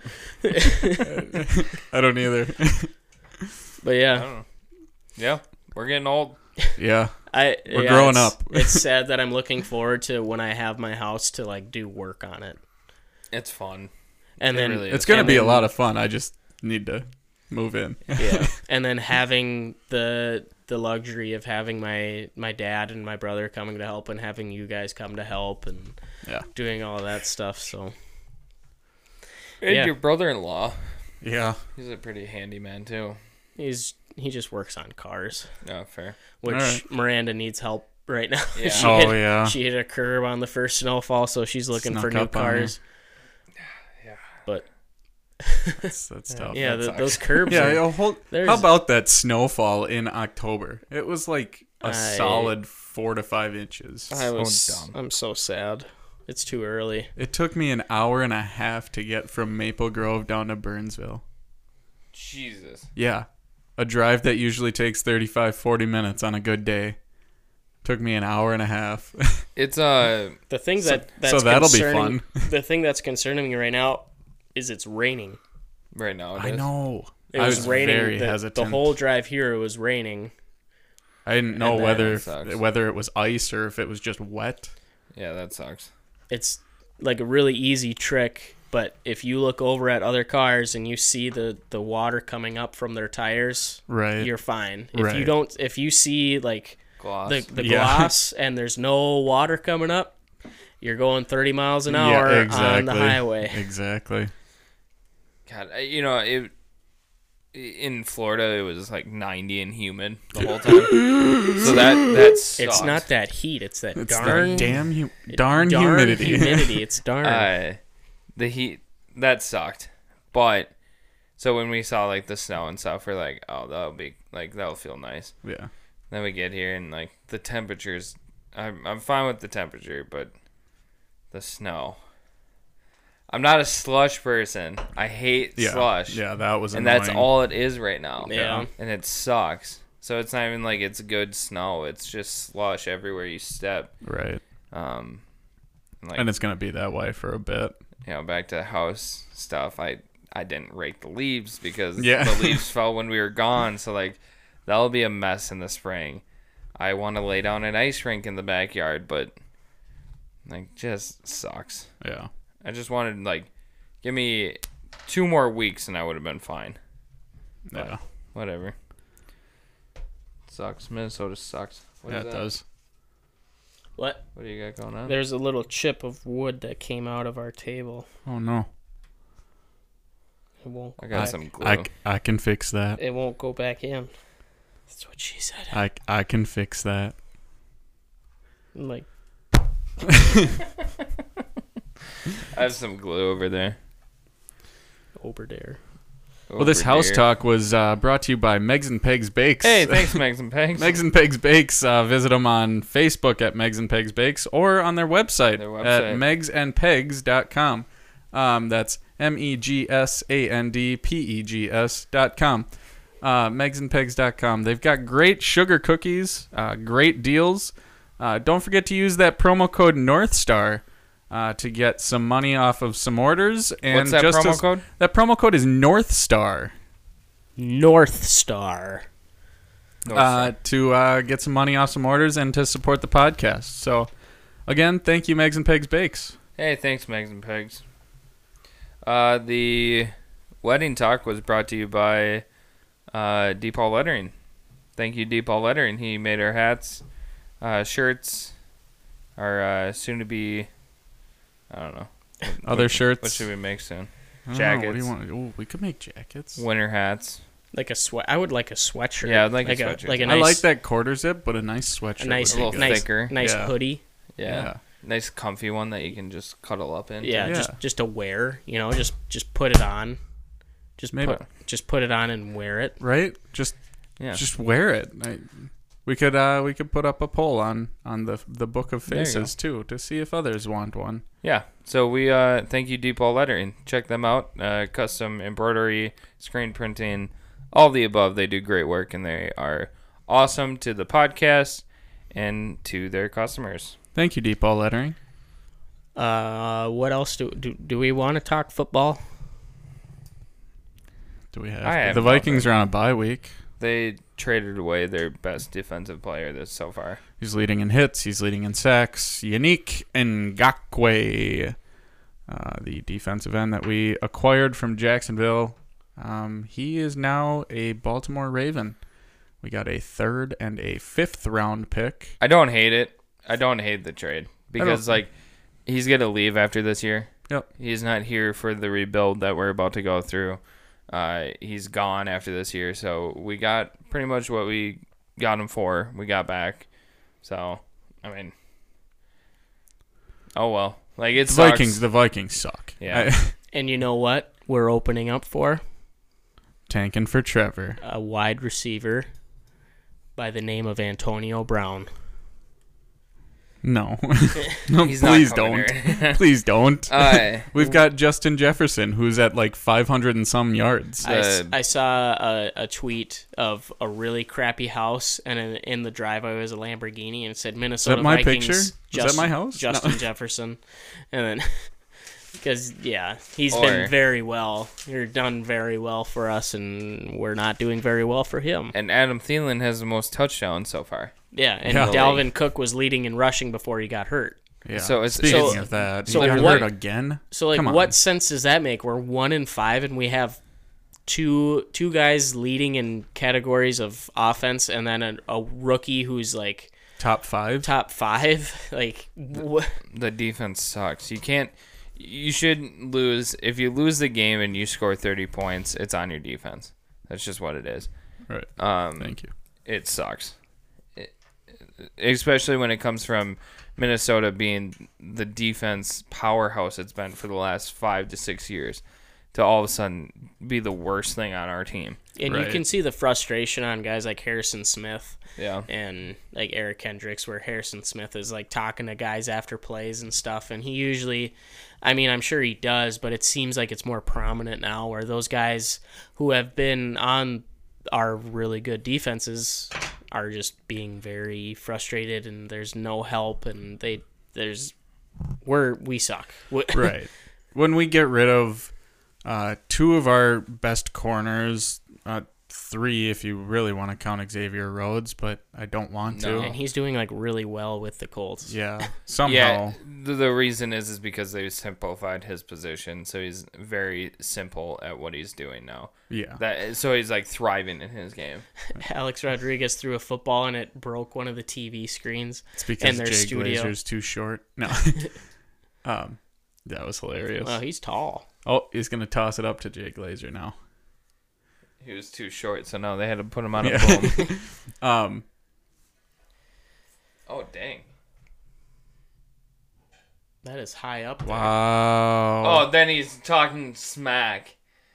I don't either. But I yeah, don't know. Yeah, we're getting old. Yeah. we're growing up. It's sad that I'm looking forward to when I have my house to like do work on it, It's fun. and It then really It's is. gonna And be a then- lot of fun. I just need to move in. yeah, and then having the luxury of having my dad and my brother coming to help, and having you guys come to help, and Yeah. doing all that stuff. So And Yeah. your brother-in-law, Yeah. he's a pretty handy man too. he just works on cars, No, fair. which All right. Miranda needs help right now. Yeah. Oh, yeah. She hit a curb on the first snowfall, so she's looking for Snuck new up on her. cars. Yeah. But That's tough. yeah, that sucks. those curbs. Yeah, are, there's- how about that snowfall in October? It was like a solid 4 to 5 inches. dumb. I'm so sad. It's too early. It took me an hour and a half to get from Maple Grove down to Burnsville. Jesus. Yeah. A drive that usually takes 35, 40 minutes on a good day. Took me an hour and a half. It's The thing that's so that'll be concerning- fun. The thing that's concerning me right now is it's raining. right now. It I is. know. It I was, was raining. very the hesitant. whole drive here it was raining. I didn't know And whether that sucks. whether it was ice or if it was just wet. Yeah, that sucks. It's like a really easy trick, but if you look over at other cars and you see the water coming up from their tires, Right. you're fine. If you Right. don't, if you see like Gloss. the Yeah. gloss and there's no water coming up, you're going 30 miles an hour on the highway. Exactly. God, in Florida it was like 90 and humid the whole time. So that sucks. It's not that heat; it's that It's darn that darn humidity. humidity. It's darn. The heat that sucked. But so when we saw like the snow and stuff, we're like, oh, that'll feel nice. Yeah. Then we get here and like the temperatures, I'm fine with the temperature, but the snow. I'm not a slush person. I hate Yeah. slush. Yeah, that was And annoying. that's all it is right now. Yeah. And it sucks. So it's not even like it's good snow. It's just slush everywhere you step. Right. Like, And it's going to be that way for a bit. back to house stuff. I I didn't rake the leaves because Yeah. the leaves fell when we were gone. So like that'll be a mess in the spring. I want to lay down an ice rink in the backyard, but like just sucks. Yeah. I just wanted like give me 2 more weeks and I would have been fine. Yeah. Whatever. Sucks. Minnesota sucks. What Yeah, is it that? does. What? What do you got going on? There's a little chip of wood that came out of our table. Oh no. It won't. I Go got back. some glue. I can fix that. It won't go back in. That's what she said. I can fix that. I'm like, I have some glue over there. over there. Well, this Over house there. talk was brought to you by Megs and Pegs Bakes. Hey, thanks, Megs and Pegs. Megs and Pegs Bakes. Visit them on Facebook at Megs and Pegs Bakes or on their website, Their at website. megsandpegs.com. That's megsandpegs.com. Megsandpegs.com. They've got great sugar cookies, great deals. Don't forget to use that promo code Northstar to get some money off of some orders. And What's that promo code? That promo code is Northstar. North Star. To get some money off some orders and to support the podcast. So, again, thank you, Megs and Pegs Bakes. Hey, thanks, Megs and Pegs. The wedding talk was brought to you by DePaul Lettering. Thank you, DePaul Lettering. He made our hats, shirts, our soon-to-be, I don't know. Other shirts. What should we make soon? I don't know, what do Jackets. you want? Ooh, we could make jackets. Winter hats. Like a sweat. I would like a sweatshirt. Yeah, I'd like a sweatshirt. Like a too. nice, I like that quarter zip, but a nice sweatshirt. a nice, A would little be good. nice, thicker. nice Yeah. hoodie. Yeah. Nice comfy one that you can just cuddle up in. Yeah, Yeah. just to wear. You know, just put it on. Maybe- Just put it on and wear it. Right? Just wear it. We could put up a poll on the Book of There you Faces too to see if others want one. Yeah. So we thank you, DePaul Lettering. Check them out. Custom embroidery, screen printing, all the above. They do great work and they are awesome to the podcast and to their customers. Thank you, Deep Ball Lettering. What else do we want to talk football? Do we I have have the Vikings nothing. are on a bye week? They traded away their best defensive player this so far. He's leading in hits. He's leading in sacks. Yannick Ngakoue, the defensive end that we acquired from Jacksonville. He is now a Baltimore Raven. We got a 3rd and a 5th round pick. I don't hate it. I don't hate the trade because like he's gonna leave after this year. Yep. He's not here for the rebuild that we're about to go through. He's gone after this year, so we got pretty much what we got him for. We got back. So, I mean, oh well. Like it's The Vikings suck. Yeah. And you know what? We're opening up for Tanking for Trevor. a wide receiver by the name of Antonio Brown. No. No, He's not please coming don't. here. Please don't. Uh, We've got Justin Jefferson, who's at like 500 and some yards. I saw a tweet of a really crappy house, and in the driveway was a Lamborghini, and it said Minnesota my Vikings. picture? Is that my house? Justin No. Jefferson, and then because he's Or- been very well. You're done very well for us, and we're not doing very well for him. and Adam Thielen has the most touchdowns so far. Yeah, and Yeah. Dalvin Cook was leading in rushing before he got hurt. Yeah. So it's- Speaking so- of that, so he got what- hurt again. So like, Come on. what sense does that make? We're 1-5, and we have two guys leading in categories of offense, and then a rookie who's like Top 5? top 5. Like, The defense sucks. You should lose. If you lose the game and you score 30 points, it's on your defense. That's just what it is. Right. Thank you. It sucks. Especially when it comes from Minnesota being the defense powerhouse it's been for the last 5 to 6 years to all of a sudden be the worst thing on our team. and you Right. can see the frustration on guys like Harrison Smith Yeah. and like Eric Kendricks, where Harrison Smith is like talking to guys after plays and stuff, and he usually, I mean, I'm sure he does, but it seems like it's more prominent now, where those guys who have been on our really good defenses are just being very frustrated, and there's no help, and we suck. Right. When we get rid of Two of our best corners, three if you really want to count Xavier Rhodes, but I don't want to. No. And he's doing like really well with the Colts. Yeah, somehow. Yeah, the reason is because they simplified his position, so he's very simple at what he's doing now. Yeah. So he's like thriving in his game. Alex Rodriguez threw a football and it broke one of the TV screens. It's because in their Jay studio. Glazer's too short. No. That was hilarious. Well, he's tall. Oh, he's going to toss it up to Jay Glazer now. He was too short, so no, they had to put him on a Yeah. boom. Oh, dang. That is high up there. Wow. Oh, then he's talking smack.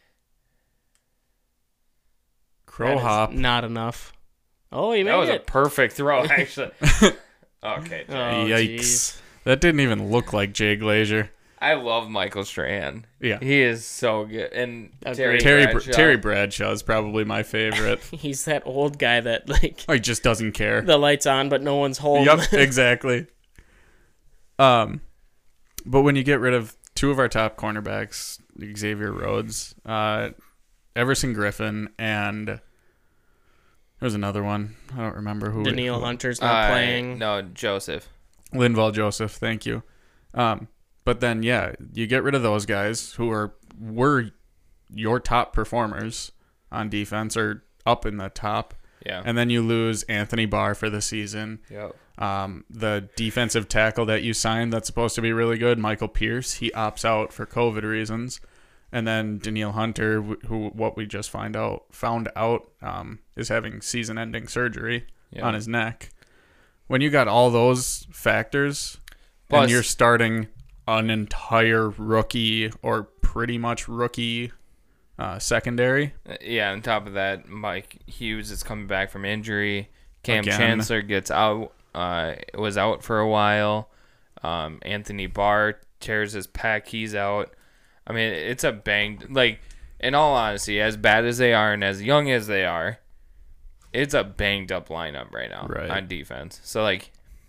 Crow That is hop. not enough. Oh, he That made was a it. perfect throw, actually. Okay, Oh, Yikes. jeez. That didn't even look like Jay Glazer. I love Michael Strahan. Yeah. He is so good. And Agreed. Terry Bradshaw is probably my favorite. He's that old guy that like He just doesn't care. the light's on but no one's home. Yep, exactly. But when you get rid of two of our top cornerbacks, Xavier Rhodes, Everson Griffin, and there's another one. I don't remember who. Daniil Hunter's not playing. No, Joseph. Linval Joseph, thank you. But then, yeah, you get rid of those guys who were your top performers on defense or up in the top. Yeah. And then you lose Anthony Barr for the season. Yep. The defensive tackle that you signed that's supposed to be really good, Michael Pierce, he opts out for COVID reasons. And then Daniil Hunter, who what we just found out, is having season-ending surgery on his neck. When you got all those factors, Plus, and you're starting an entire rookie or pretty much rookie secondary. Yeah, on top of that, Mike Hughes is coming back from injury. Cam Again. Chancellor gets out, was out for a while. Anthony Barr tears his pec. He's out. I mean, it's a banged, like, in all honesty, as bad as they are and as young as they are, it's a banged up lineup right now on defense. So, like,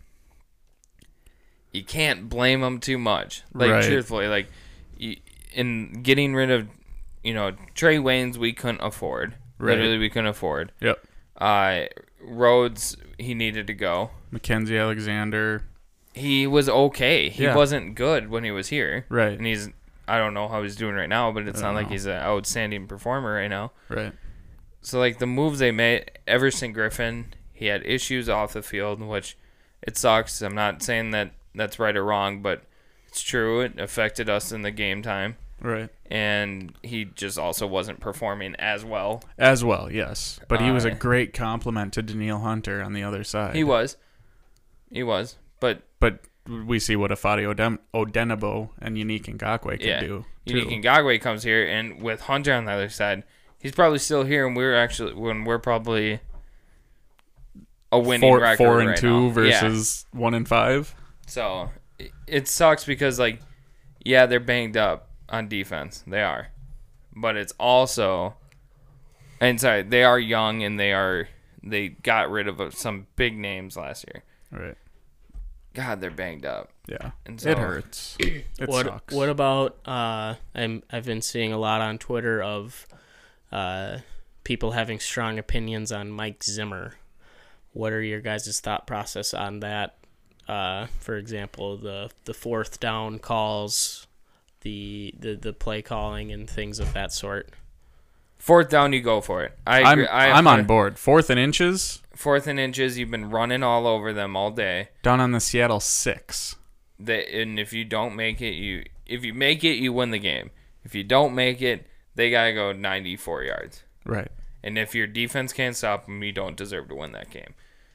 you can't blame them too much. Like, truthfully, like, in getting rid of, Trey Waynes, we couldn't afford. Literally, we couldn't afford. Yep. Rhodes, he needed to go. Mackenzie Alexander. He was okay. He Yeah. wasn't good when he was here. Right. And I don't know how he's doing right now, but it's not like know. he's an outstanding performer right now. Right. So, like, the moves they made, Everson Griffin, he had issues off the field, which it sucks. I'm not saying that that's right or wrong, but it's true. It affected us in the game time. Right. And he just also wasn't performing as well. As well, yes. But he was a great compliment to Daniil Hunter on the other side. He was. But we see what Afadi Odenabo and Unique Ngakwe can do. Unique Ngakwe comes here, and with Hunter on the other side, he's probably still here, and we're probably a winning record 4-2 right now. versus 1-5. So it sucks because, like, yeah, they're banged up on defense. They are. But it's also, and sorry, they are young, and they got rid of some big names last year. Right. God, they're banged up. Yeah. And so, It hurts. It sucks. What about I've been seeing a lot on Twitter of people having strong opinions on Mike Zimmer. What are your guys' thought process on that? For example, the fourth down calls, the play calling and things of that sort. Fourth down, you go for it. I agree. I'm on board. 4th and inches. 4th and inches, you've been running all over them all day. Down on the Seattle 6. And if you don't make it, if you make it, you win the game. If you don't make it, they gotta go 94 yards. Right. And if your defense can't stop them, you don't deserve to win that game.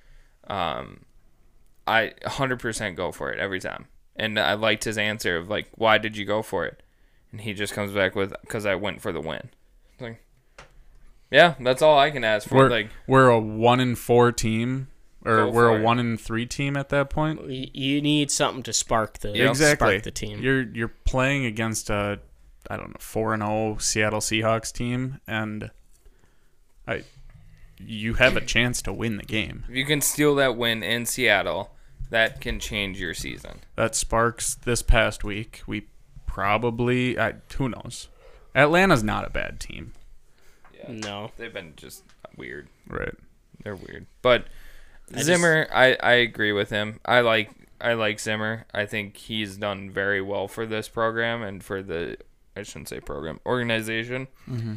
I 100% go for it every time. And I liked his answer of, like, why did you go for it? And he just comes back with, because I went for the win. Like, yeah, that's all I can ask for. We're a 1-4 team, or Go we're for a it. 1-3 team at that point. You need something to spark the team. You're playing against a 4-0 Seattle Seahawks team, and you have a chance to win the game. If you can steal that win in Seattle, that can change your season. That sparks this past week. We probably who knows. Atlanta's not a bad team. Yeah. No. They've been just weird. Right. They're weird. But Zimmer, I agree with him. I like Zimmer. I think he's done very well for this program and for the, I shouldn't say program, organization. Mm-hmm.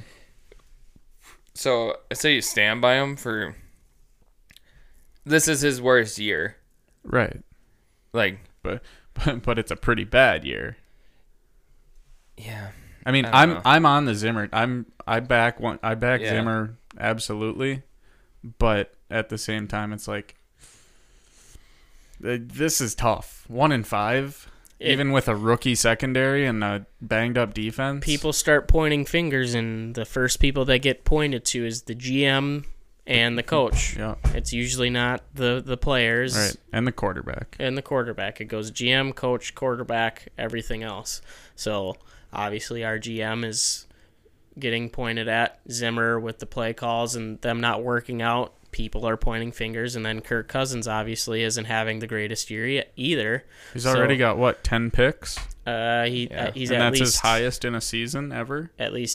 So I say you stand by him for, this is his worst year. Right. Like, But it's a pretty bad year. yeah. I mean, I don't know. I'm on the Zimmer. I back Yeah. Zimmer absolutely, but at the same time, it's like this is tough. 1-5, even with a rookie secondary and a banged up defense. People start pointing fingers, and the first people that get pointed to is the GM and the coach. Yeah. It's usually not the players. Right, and the quarterback. And the quarterback. It goes GM, coach, quarterback, everything else. So obviously our GM is getting pointed at. Zimmer with the play calls and them not working out. People are pointing fingers, and then Kirk Cousins obviously isn't having the greatest year either. He's already got what, 10 picks? He's And at that's least his highest in a season ever.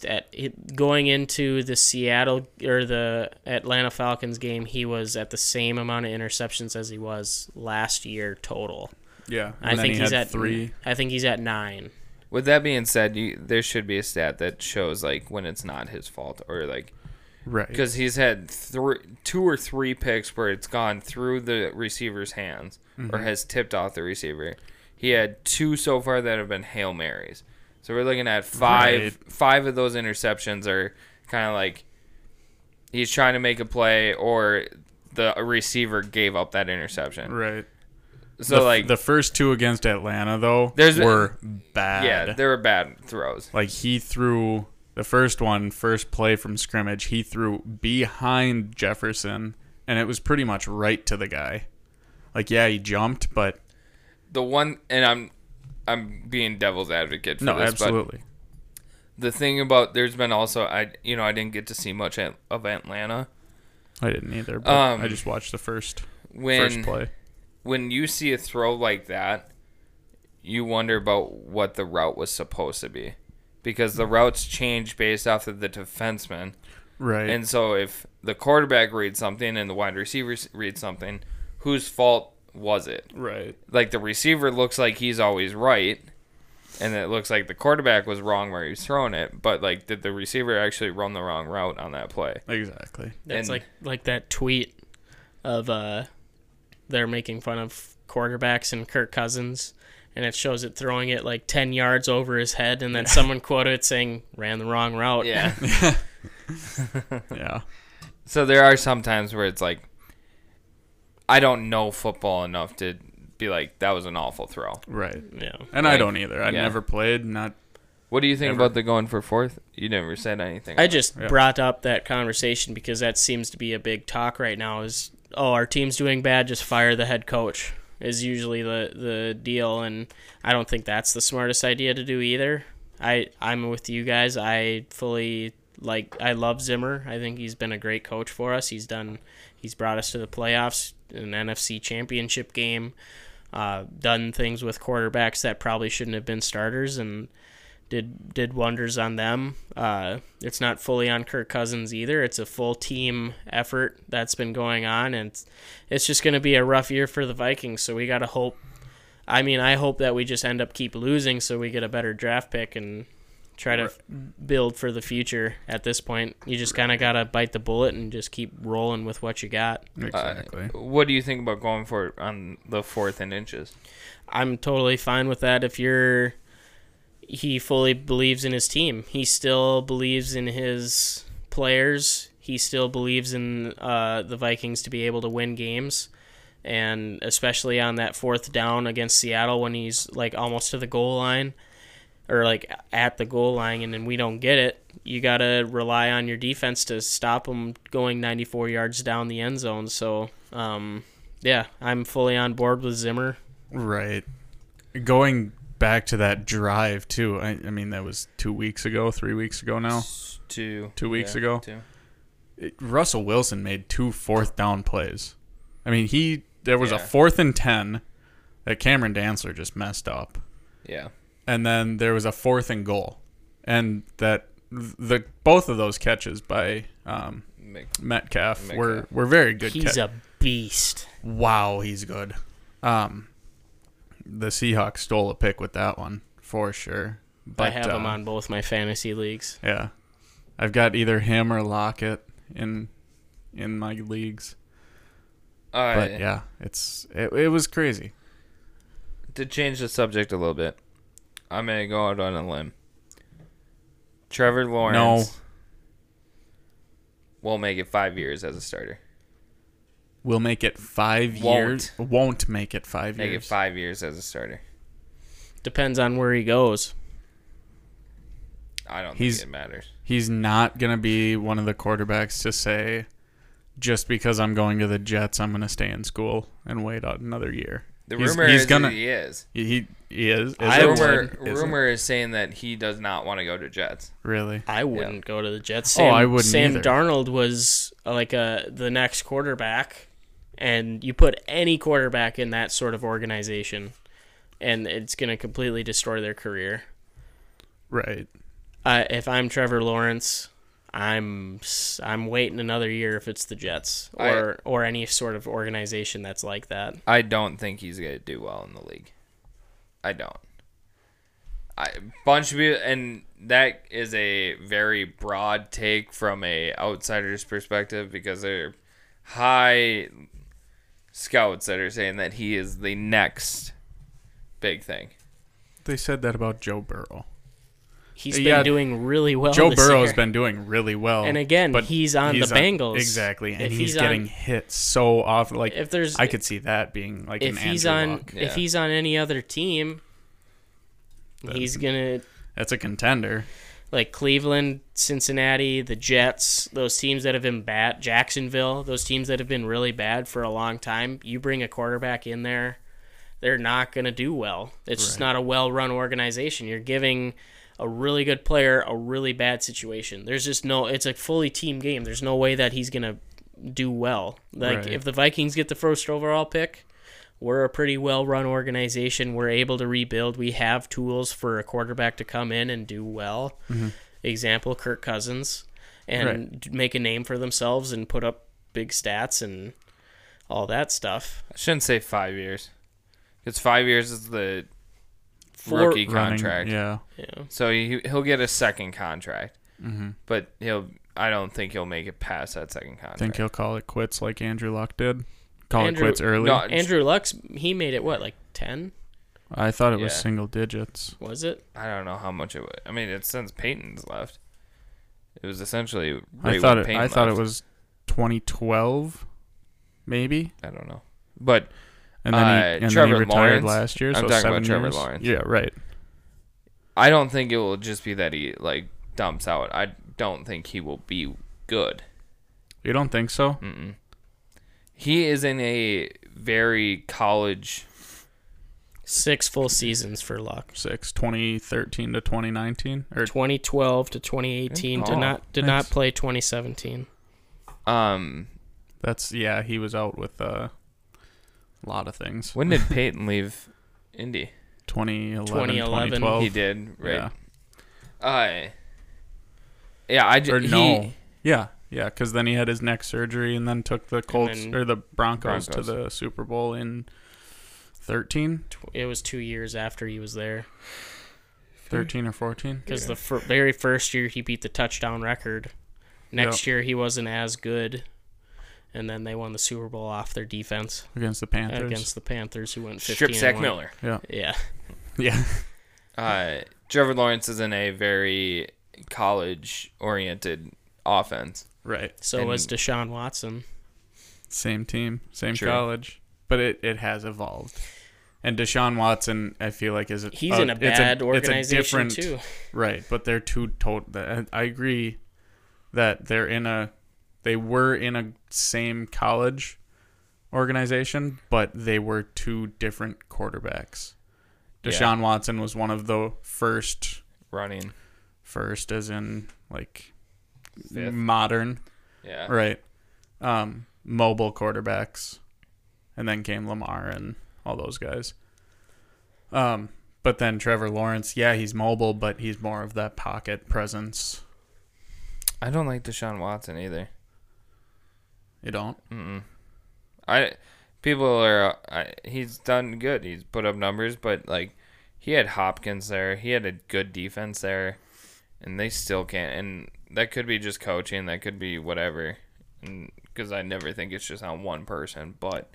Going into the Seattle or the Atlanta Falcons game, he was at the same amount of interceptions as he was last year total. Yeah, I think he's at 3. I think he's at 9. With that being said, there should be a stat that shows like when it's not his fault, or like, Right. because he's had 2 or 3 picks where it's gone through the receiver's hands or has tipped off the receiver. He had 2 so far that have been Hail Marys. So we're looking at 5. Right. 5 of those interceptions are kind of like he's trying to make a play, or the receiver gave up that interception. Right. So the first 2 against Atlanta though were bad. Yeah, they were bad throws. Like he threw the first play from scrimmage, he threw behind Jefferson, and it was pretty much right to the guy. Like, yeah, he jumped, but The one, and I'm being devil's advocate for no, this, absolutely. but the thing about, there's been also, I didn't get to see much of Atlanta. I didn't either, but I just watched the first play. When you see a throw like that, you wonder about what the route was supposed to be, because the routes change based off of the defenseman. Right. And so if the quarterback reads something and the wide receivers read something, whose fault was it? Right. Like, the receiver looks like he's always right, and it looks like the quarterback was wrong where he's throwing it, but like, did the receiver actually run the wrong route on that play? Exactly. That's And- like that tweet of they're making fun of quarterbacks and Kirk Cousins, and it shows it throwing it like 10 yards over his head, and then someone quoted it saying, ran the wrong route. Yeah. Yeah. So there are some times where it's like, I don't know football enough to be like, that was an awful throw. Right. Yeah. And I Like, don't either. I yeah. never played, not What do you think Never. about the going for 4th? You never said anything. I just Yeah. brought up that conversation because that seems to be a big talk right now is, oh, our team's doing bad, just fire the head coach is usually the deal, and I don't think that's the smartest idea to do either. I'm with you guys. I love Zimmer. I think he's been a great coach for us. He's brought us to the playoffs, an NFC championship game, done things with quarterbacks that probably shouldn't have been starters, and did wonders on them. It's not fully on Kirk Cousins either. It's a full team effort that's been going on, and it's just going to be a rough year for the Vikings. So we got to hope. I mean, I hope that we just end up keep losing so we get a better draft pick and try to build for the future. At this point, you just kind of got to bite the bullet and just keep rolling with what you got. exactly. What do you think about going for it on the 4th and inches? I'm totally fine with that. He fully believes in his team. He still believes in his players. He still believes in the Vikings to be able to win games, and especially on that 4th down against Seattle when he's like almost to the goal line or like at the goal line, and then we don't get it. You got to rely on your defense to stop them going 94 yards down the end zone. So, yeah, I'm fully on board with Zimmer. Right. Going back to that drive too. I mean, that was 3 weeks ago now. 2 weeks ago? 2. Russell Wilson made 2 4th down plays. I mean, there was a Yeah. 4th and 10 that Cameron Dantzler just messed up. Yeah. And then there was a 4th and goal. And that both of those catches by Metcalf were very good. He's a beast. Wow, he's good. The Seahawks stole a pick with that one for sure. But, I have him on both my fantasy leagues. Yeah, I've got either him or Lockett in my leagues. But yeah, it was crazy. To change the subject a little bit, I'm gonna go out on a limb. Trevor Lawrence won't make it 5 years as a starter. Will make it 5 years. Won't make it 5 years. Make it 5 years as a starter. Depends on where he goes. I don't think it matters. He's not going to be one of the quarterbacks to say, just because I'm going to the Jets, I'm going to stay in school and wait out another year. The rumor is that he is. He is. Rumor is saying that he does not want to go to Jets. Really? I wouldn't go to the Jets. I wouldn't Sam either. Darnold was like the next quarterback, and you put any quarterback in that sort of organization, and it's going to completely destroy their career. Right. If I'm Trevor Lawrence, I'm waiting another year if it's the Jets or any sort of organization that's like that. I don't think he's going to do well in the league. I don't. Bunch of people, and that is a very broad take from a outsider's perspective because they're high scouts that are saying that he is the next big thing. They said that about Joe Burrow. He's been doing really well. Joe this Burrow's year. been doing really well. And again, but he's on the Bengals. Exactly. And If he's getting hit so often. Like, I could see that being like an Andrew Luck. If he's on any other team, he's going to... That's a contender. Like Cleveland, Cincinnati, the Jets, those teams that have been bad, Jacksonville, those teams that have been really bad for a long time, you bring a quarterback in there, they're not going to do well. It's just not a well-run organization. You're giving a really good player a really bad situation. There's just it's a fully team game. There's no way that he's going to do well. Like, if the Vikings get the first overall pick, we're a pretty well-run organization. We're able to rebuild. We have tools for a quarterback to come in and do well. Mm-hmm. Example, Kirk Cousins, and make a name for themselves and put up big stats and all that stuff. I shouldn't say 5 years. Because 5 years is the rookie contract. Yeah. So he'll get a second contract. Mm-hmm. But I don't think he'll make it past that second contract. I think he'll call it quits like Andrew Luck did. It quits early. No, Andrew Luck's, he made it, what, like 10? I thought it was single digits. Was it? I don't know how much it was. I mean, it's since Peyton's left. It was essentially I thought it was 2012, maybe. I don't know. But and then he Trevor retired Lawrence, last year, so I'm talking 7 about Trevor years. Lawrence. Yeah, right. I don't think it will just be that he dumps out. I don't think he will be good. You don't think so? Mm-mm. He is in a very college. 6 full seasons for Luck. 2013 to 2019 or 2012 to 2018. Did not play 2017. He was out with a lot of things. When did Peyton leave Indy? 2011. 2012. He did, right? Yeah, because then he had his neck surgery and then took the Colts or the Broncos to the Super Bowl in 13. It was 2 years after he was there. 13 or 14. Because the very first year he beat the touchdown record. Next year he wasn't as good, and then they won the Super Bowl off their defense against the Panthers. Who went 15. Strip sack Miller. Yeah. Trevor Lawrence is in a very college-oriented offense. Right. So was Deshaun Watson. Same team, same college, but it has evolved. And Deshaun Watson, I feel like he's in a bad organization too. Right, but they're two total. I agree that they were in a same college organization, but they were two different quarterbacks. Deshaun Watson was one of the first as in like fifth. Modern, right, mobile quarterbacks, and then came Lamar and all those guys. But then Trevor Lawrence, he's mobile, but he's more of that pocket presence I don't like Deshaun Watson either. You don't? He's done good. He's put up numbers, but like he had Hopkins there. He had a good defense there, and they still can't. And that could be just coaching. That could be whatever. Because I never think it's just on one person. But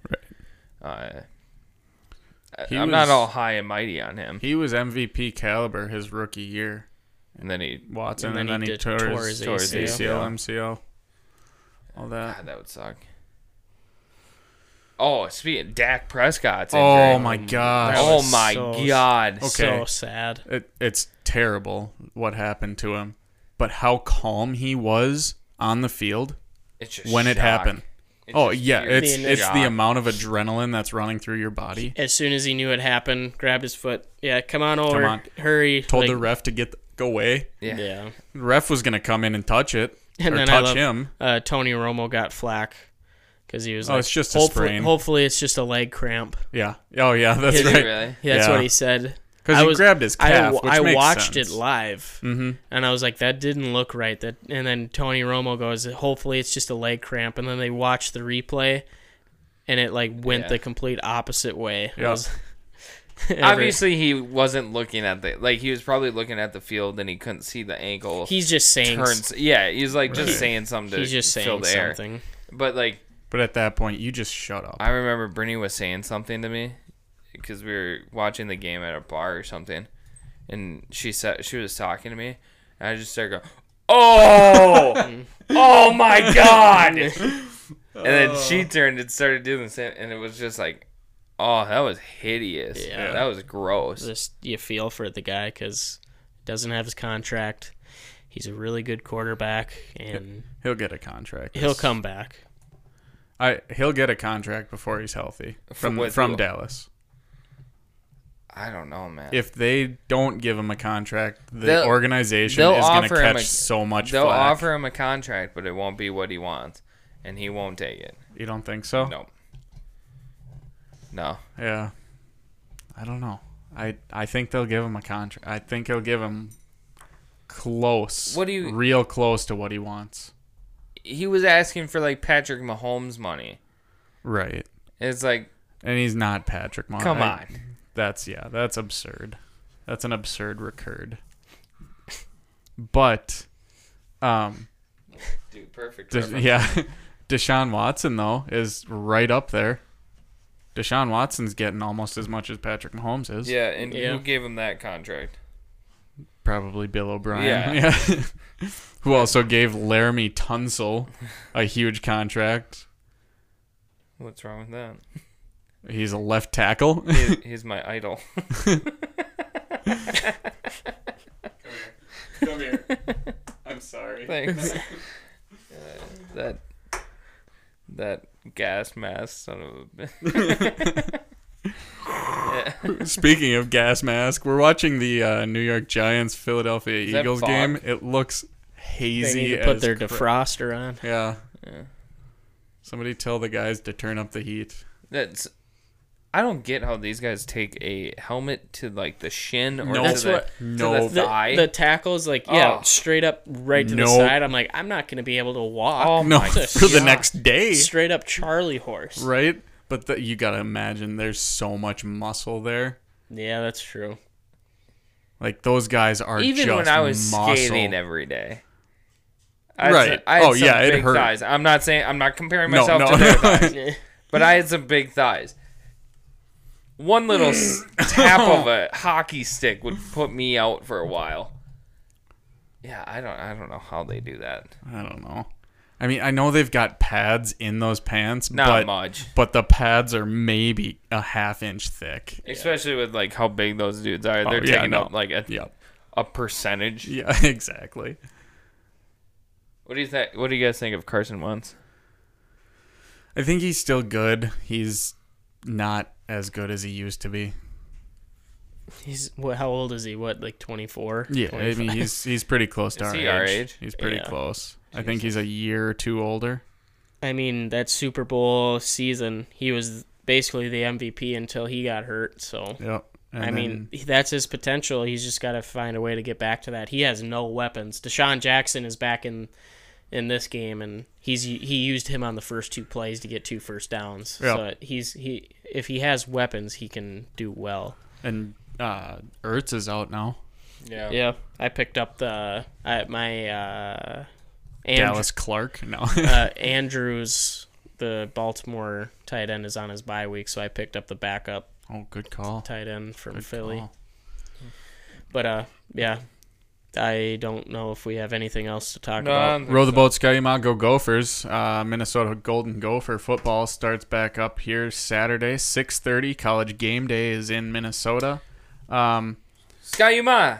I'm not all high and mighty on him. He was MVP caliber his rookie year. And then he Watson, and then he tore his ACL, MCL, all that. God, that would suck. Oh, speaking of Dak Prescott's Oh injury. my gosh. Oh my God. Okay. So sad. It's terrible what happened to him, but how calm he was on the field It's just when it shock. happened. It's Oh just yeah, pure it's shock. the amount of adrenaline that's running through your body. As soon as he knew it happened, grabbed his foot. Yeah, come on over. Come on. Hurry. Told like, the ref to go away. Yeah. Yeah. The ref was gonna come in and touch it And or then touch him. Tony Romo got flack because he was Oh, like, it's just a hopefully, sprain. hopefully it's just a leg cramp. Yeah. Oh yeah, that's Is it right. Really? Yeah, that's Yeah. what he said. Because he grabbed his calf, which I makes watched sense. it live, Mm-hmm. and I was like, that didn't look right. And then Tony Romo goes, hopefully it's just a leg cramp. And then they watched the replay, and it like went Yeah. the complete opposite way. It Yeah. was- Obviously, he wasn't looking at he was probably looking at the field and he couldn't see the ankle. he's just saying. Yeah, he's like just Right. saying something to He's just fill saying the air. something. But like, But at that point, you just shut up. I remember Brittany was saying something to me because we were watching the game at a bar or something, and she was talking to me, and I just started going, "Oh, oh my God!" And then she turned and started doing the same, and it was just like, "Oh, that was hideous. Yeah. That was gross." Just you feel for the guy because he doesn't have his contract. He's a really good quarterback, and He'll get a contract. he'll come back. He'll get a contract before he's healthy from With who? Dallas. I don't know, man. If they don't give him a contract, the They'll- organization they'll is going to offer him catch so much They'll flack. offer him a contract, but it won't be what he wants, and he won't take it. You don't think so? No. Yeah. I don't know. I think they'll give him a contract. I think he'll give him close. Real close to what he wants. He was asking for like Patrick Mahomes money. Right. It's like, And he's not Patrick Mahomes. come on. That's absurd. That's an absurd record. But Dude, perfect. Deshaun Watson though is right up there. Deshaun Watson's getting almost as much as Patrick Mahomes is. Yeah, and Yeah. who gave him that contract? Probably Bill O'Brien. Yeah. Who also gave Laramie Tunsil a huge contract. What's wrong with that? He's a left tackle. He's my idol. Come here. I'm sorry. Thanks. That gas mask son of a bitch. Yeah. Speaking of gas mask, we're watching the New York Giants Philadelphia that Eagles fog? game. It looks They hazy. need to put as their crap. defroster on. Yeah. Yeah. Somebody tell the guys to turn up the heat. I don't get how these guys take a helmet to like the shin or No. to That's the, what- to No. the thigh. The tackle's like, Oh. straight up right to the No. side. I'm like, I'm not going to be able to walk. Oh No, my It's a for the God. next day. straight up Charlie horse. Right? But you got to imagine there's so much muscle there. Yeah, that's true. Like, those guys are Even just when I was muscle. skating every day. Right. I had Oh, some yeah, it big hurt. thighs. I'm not comparing No, myself no. to their thighs, but I had some big thighs. One little tap of a hockey stick would put me out for a while. Yeah, I don't know how they do that. I don't know. I mean, I know they've got pads in those pants, Not much. but the pads are maybe a half-inch thick. Especially with like how big those dudes are. Oh, They're yeah, taking no. up like Yep. a percentage. Yeah, exactly. What do you think? What do you guys think of Carson Wentz? I think he's still good. He's not as good as he used to be. How old is he? What, like 24? Yeah, I mean 25? he's pretty close to Is our he age. our age? He's pretty Yeah. close. I think he's a year or two older. I mean, that Super Bowl season, he was basically the MVP until he got hurt. So Yep. And I mean, that's his potential. He's just got to find a way to get back to that. He has no weapons. Deshaun Jackson is back in this game, and he used him on the first 2 plays to get 2 first downs. Yep. So if he has weapons, he can do well. and Ertz is out now. Yeah. Yeah, I picked up Dallas Clark, no. Andrews, the Baltimore tight end, is on his bye week, so I picked up the backup Oh, good call. tight end from Good Philly. call. But yeah, I don't know if we have anything else to talk about. Row the boat, Skyuma, go Gophers. Minnesota Golden Gopher football starts back up here Saturday, 6:30. College game day is in Minnesota. Skyuma.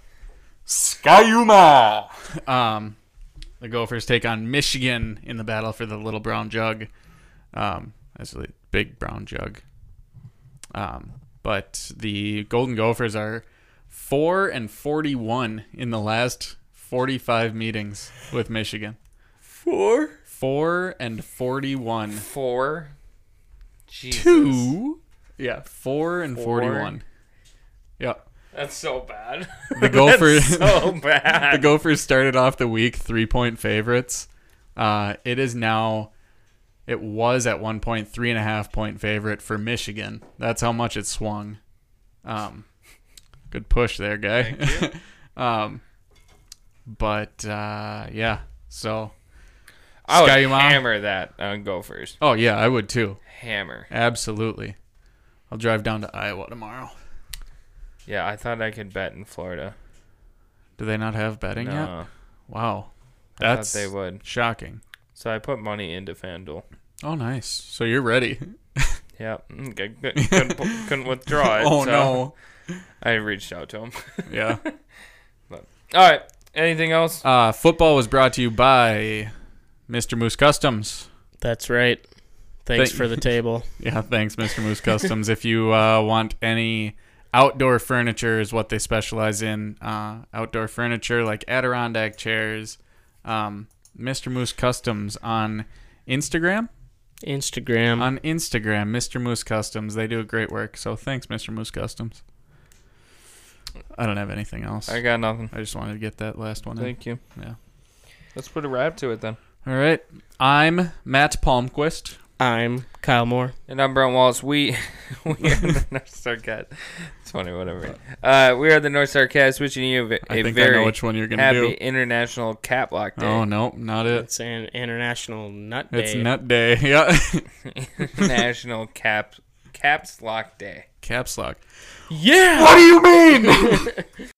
Skyuma. The Gophers take on Michigan in the battle for the little brown jug. That's a big brown jug. But the Golden Gophers are 4-41 in the last 45 meetings with Michigan. 4-41. 4. Jesus. 2. Yeah, 4-41. Yeah. That's so bad. The Gophers. so bad. The Gophers started off the week 3-point favorites. It is now. It was at one point 3.5-point favorite for Michigan. That's how much it swung. Good push there, guy. Thank you. But yeah. So I would Skyuma. hammer that on Gophers. Oh yeah, I would too. Hammer. Absolutely. I'll drive down to Iowa tomorrow. Yeah, I thought I could bet in Florida. Do they not have betting yet? No. Wow. I thought That's they would. shocking. So I put money into FanDuel. Oh, nice. So you're ready. Yeah. Couldn't withdraw it. Oh, so no. I reached out to him. Yeah. All right. Anything else? Football was brought to you by Mr. Moose Customs. That's right. Thanks Thank- for the table. Yeah, thanks, Mr. Moose Customs. If you want any outdoor furniture is what they specialize in. Outdoor furniture like Adirondack chairs. Mr. Moose Customs on Instagram. Instagram. On Instagram, Mr. Moose Customs. They do great work. So thanks, Mr. Moose Customs. I don't have anything else. I got nothing. I just wanted to get that last one in. Thank you. Yeah. Let's put a wrap to it then. All right. I'm Matt Palmquist. I'm Kyle Moore. And I'm Brent Wallace. We are the North Star Cat. It's funny, whatever. We are the North Star Cats, wishing you I a think I very know which one you're going to happy do. International Cat Block Day. Oh, no, not it. It's an International Nut Day. It's Nut Day. Yeah. International Caps Lock Day. Caps lock. Yeah! What do you mean?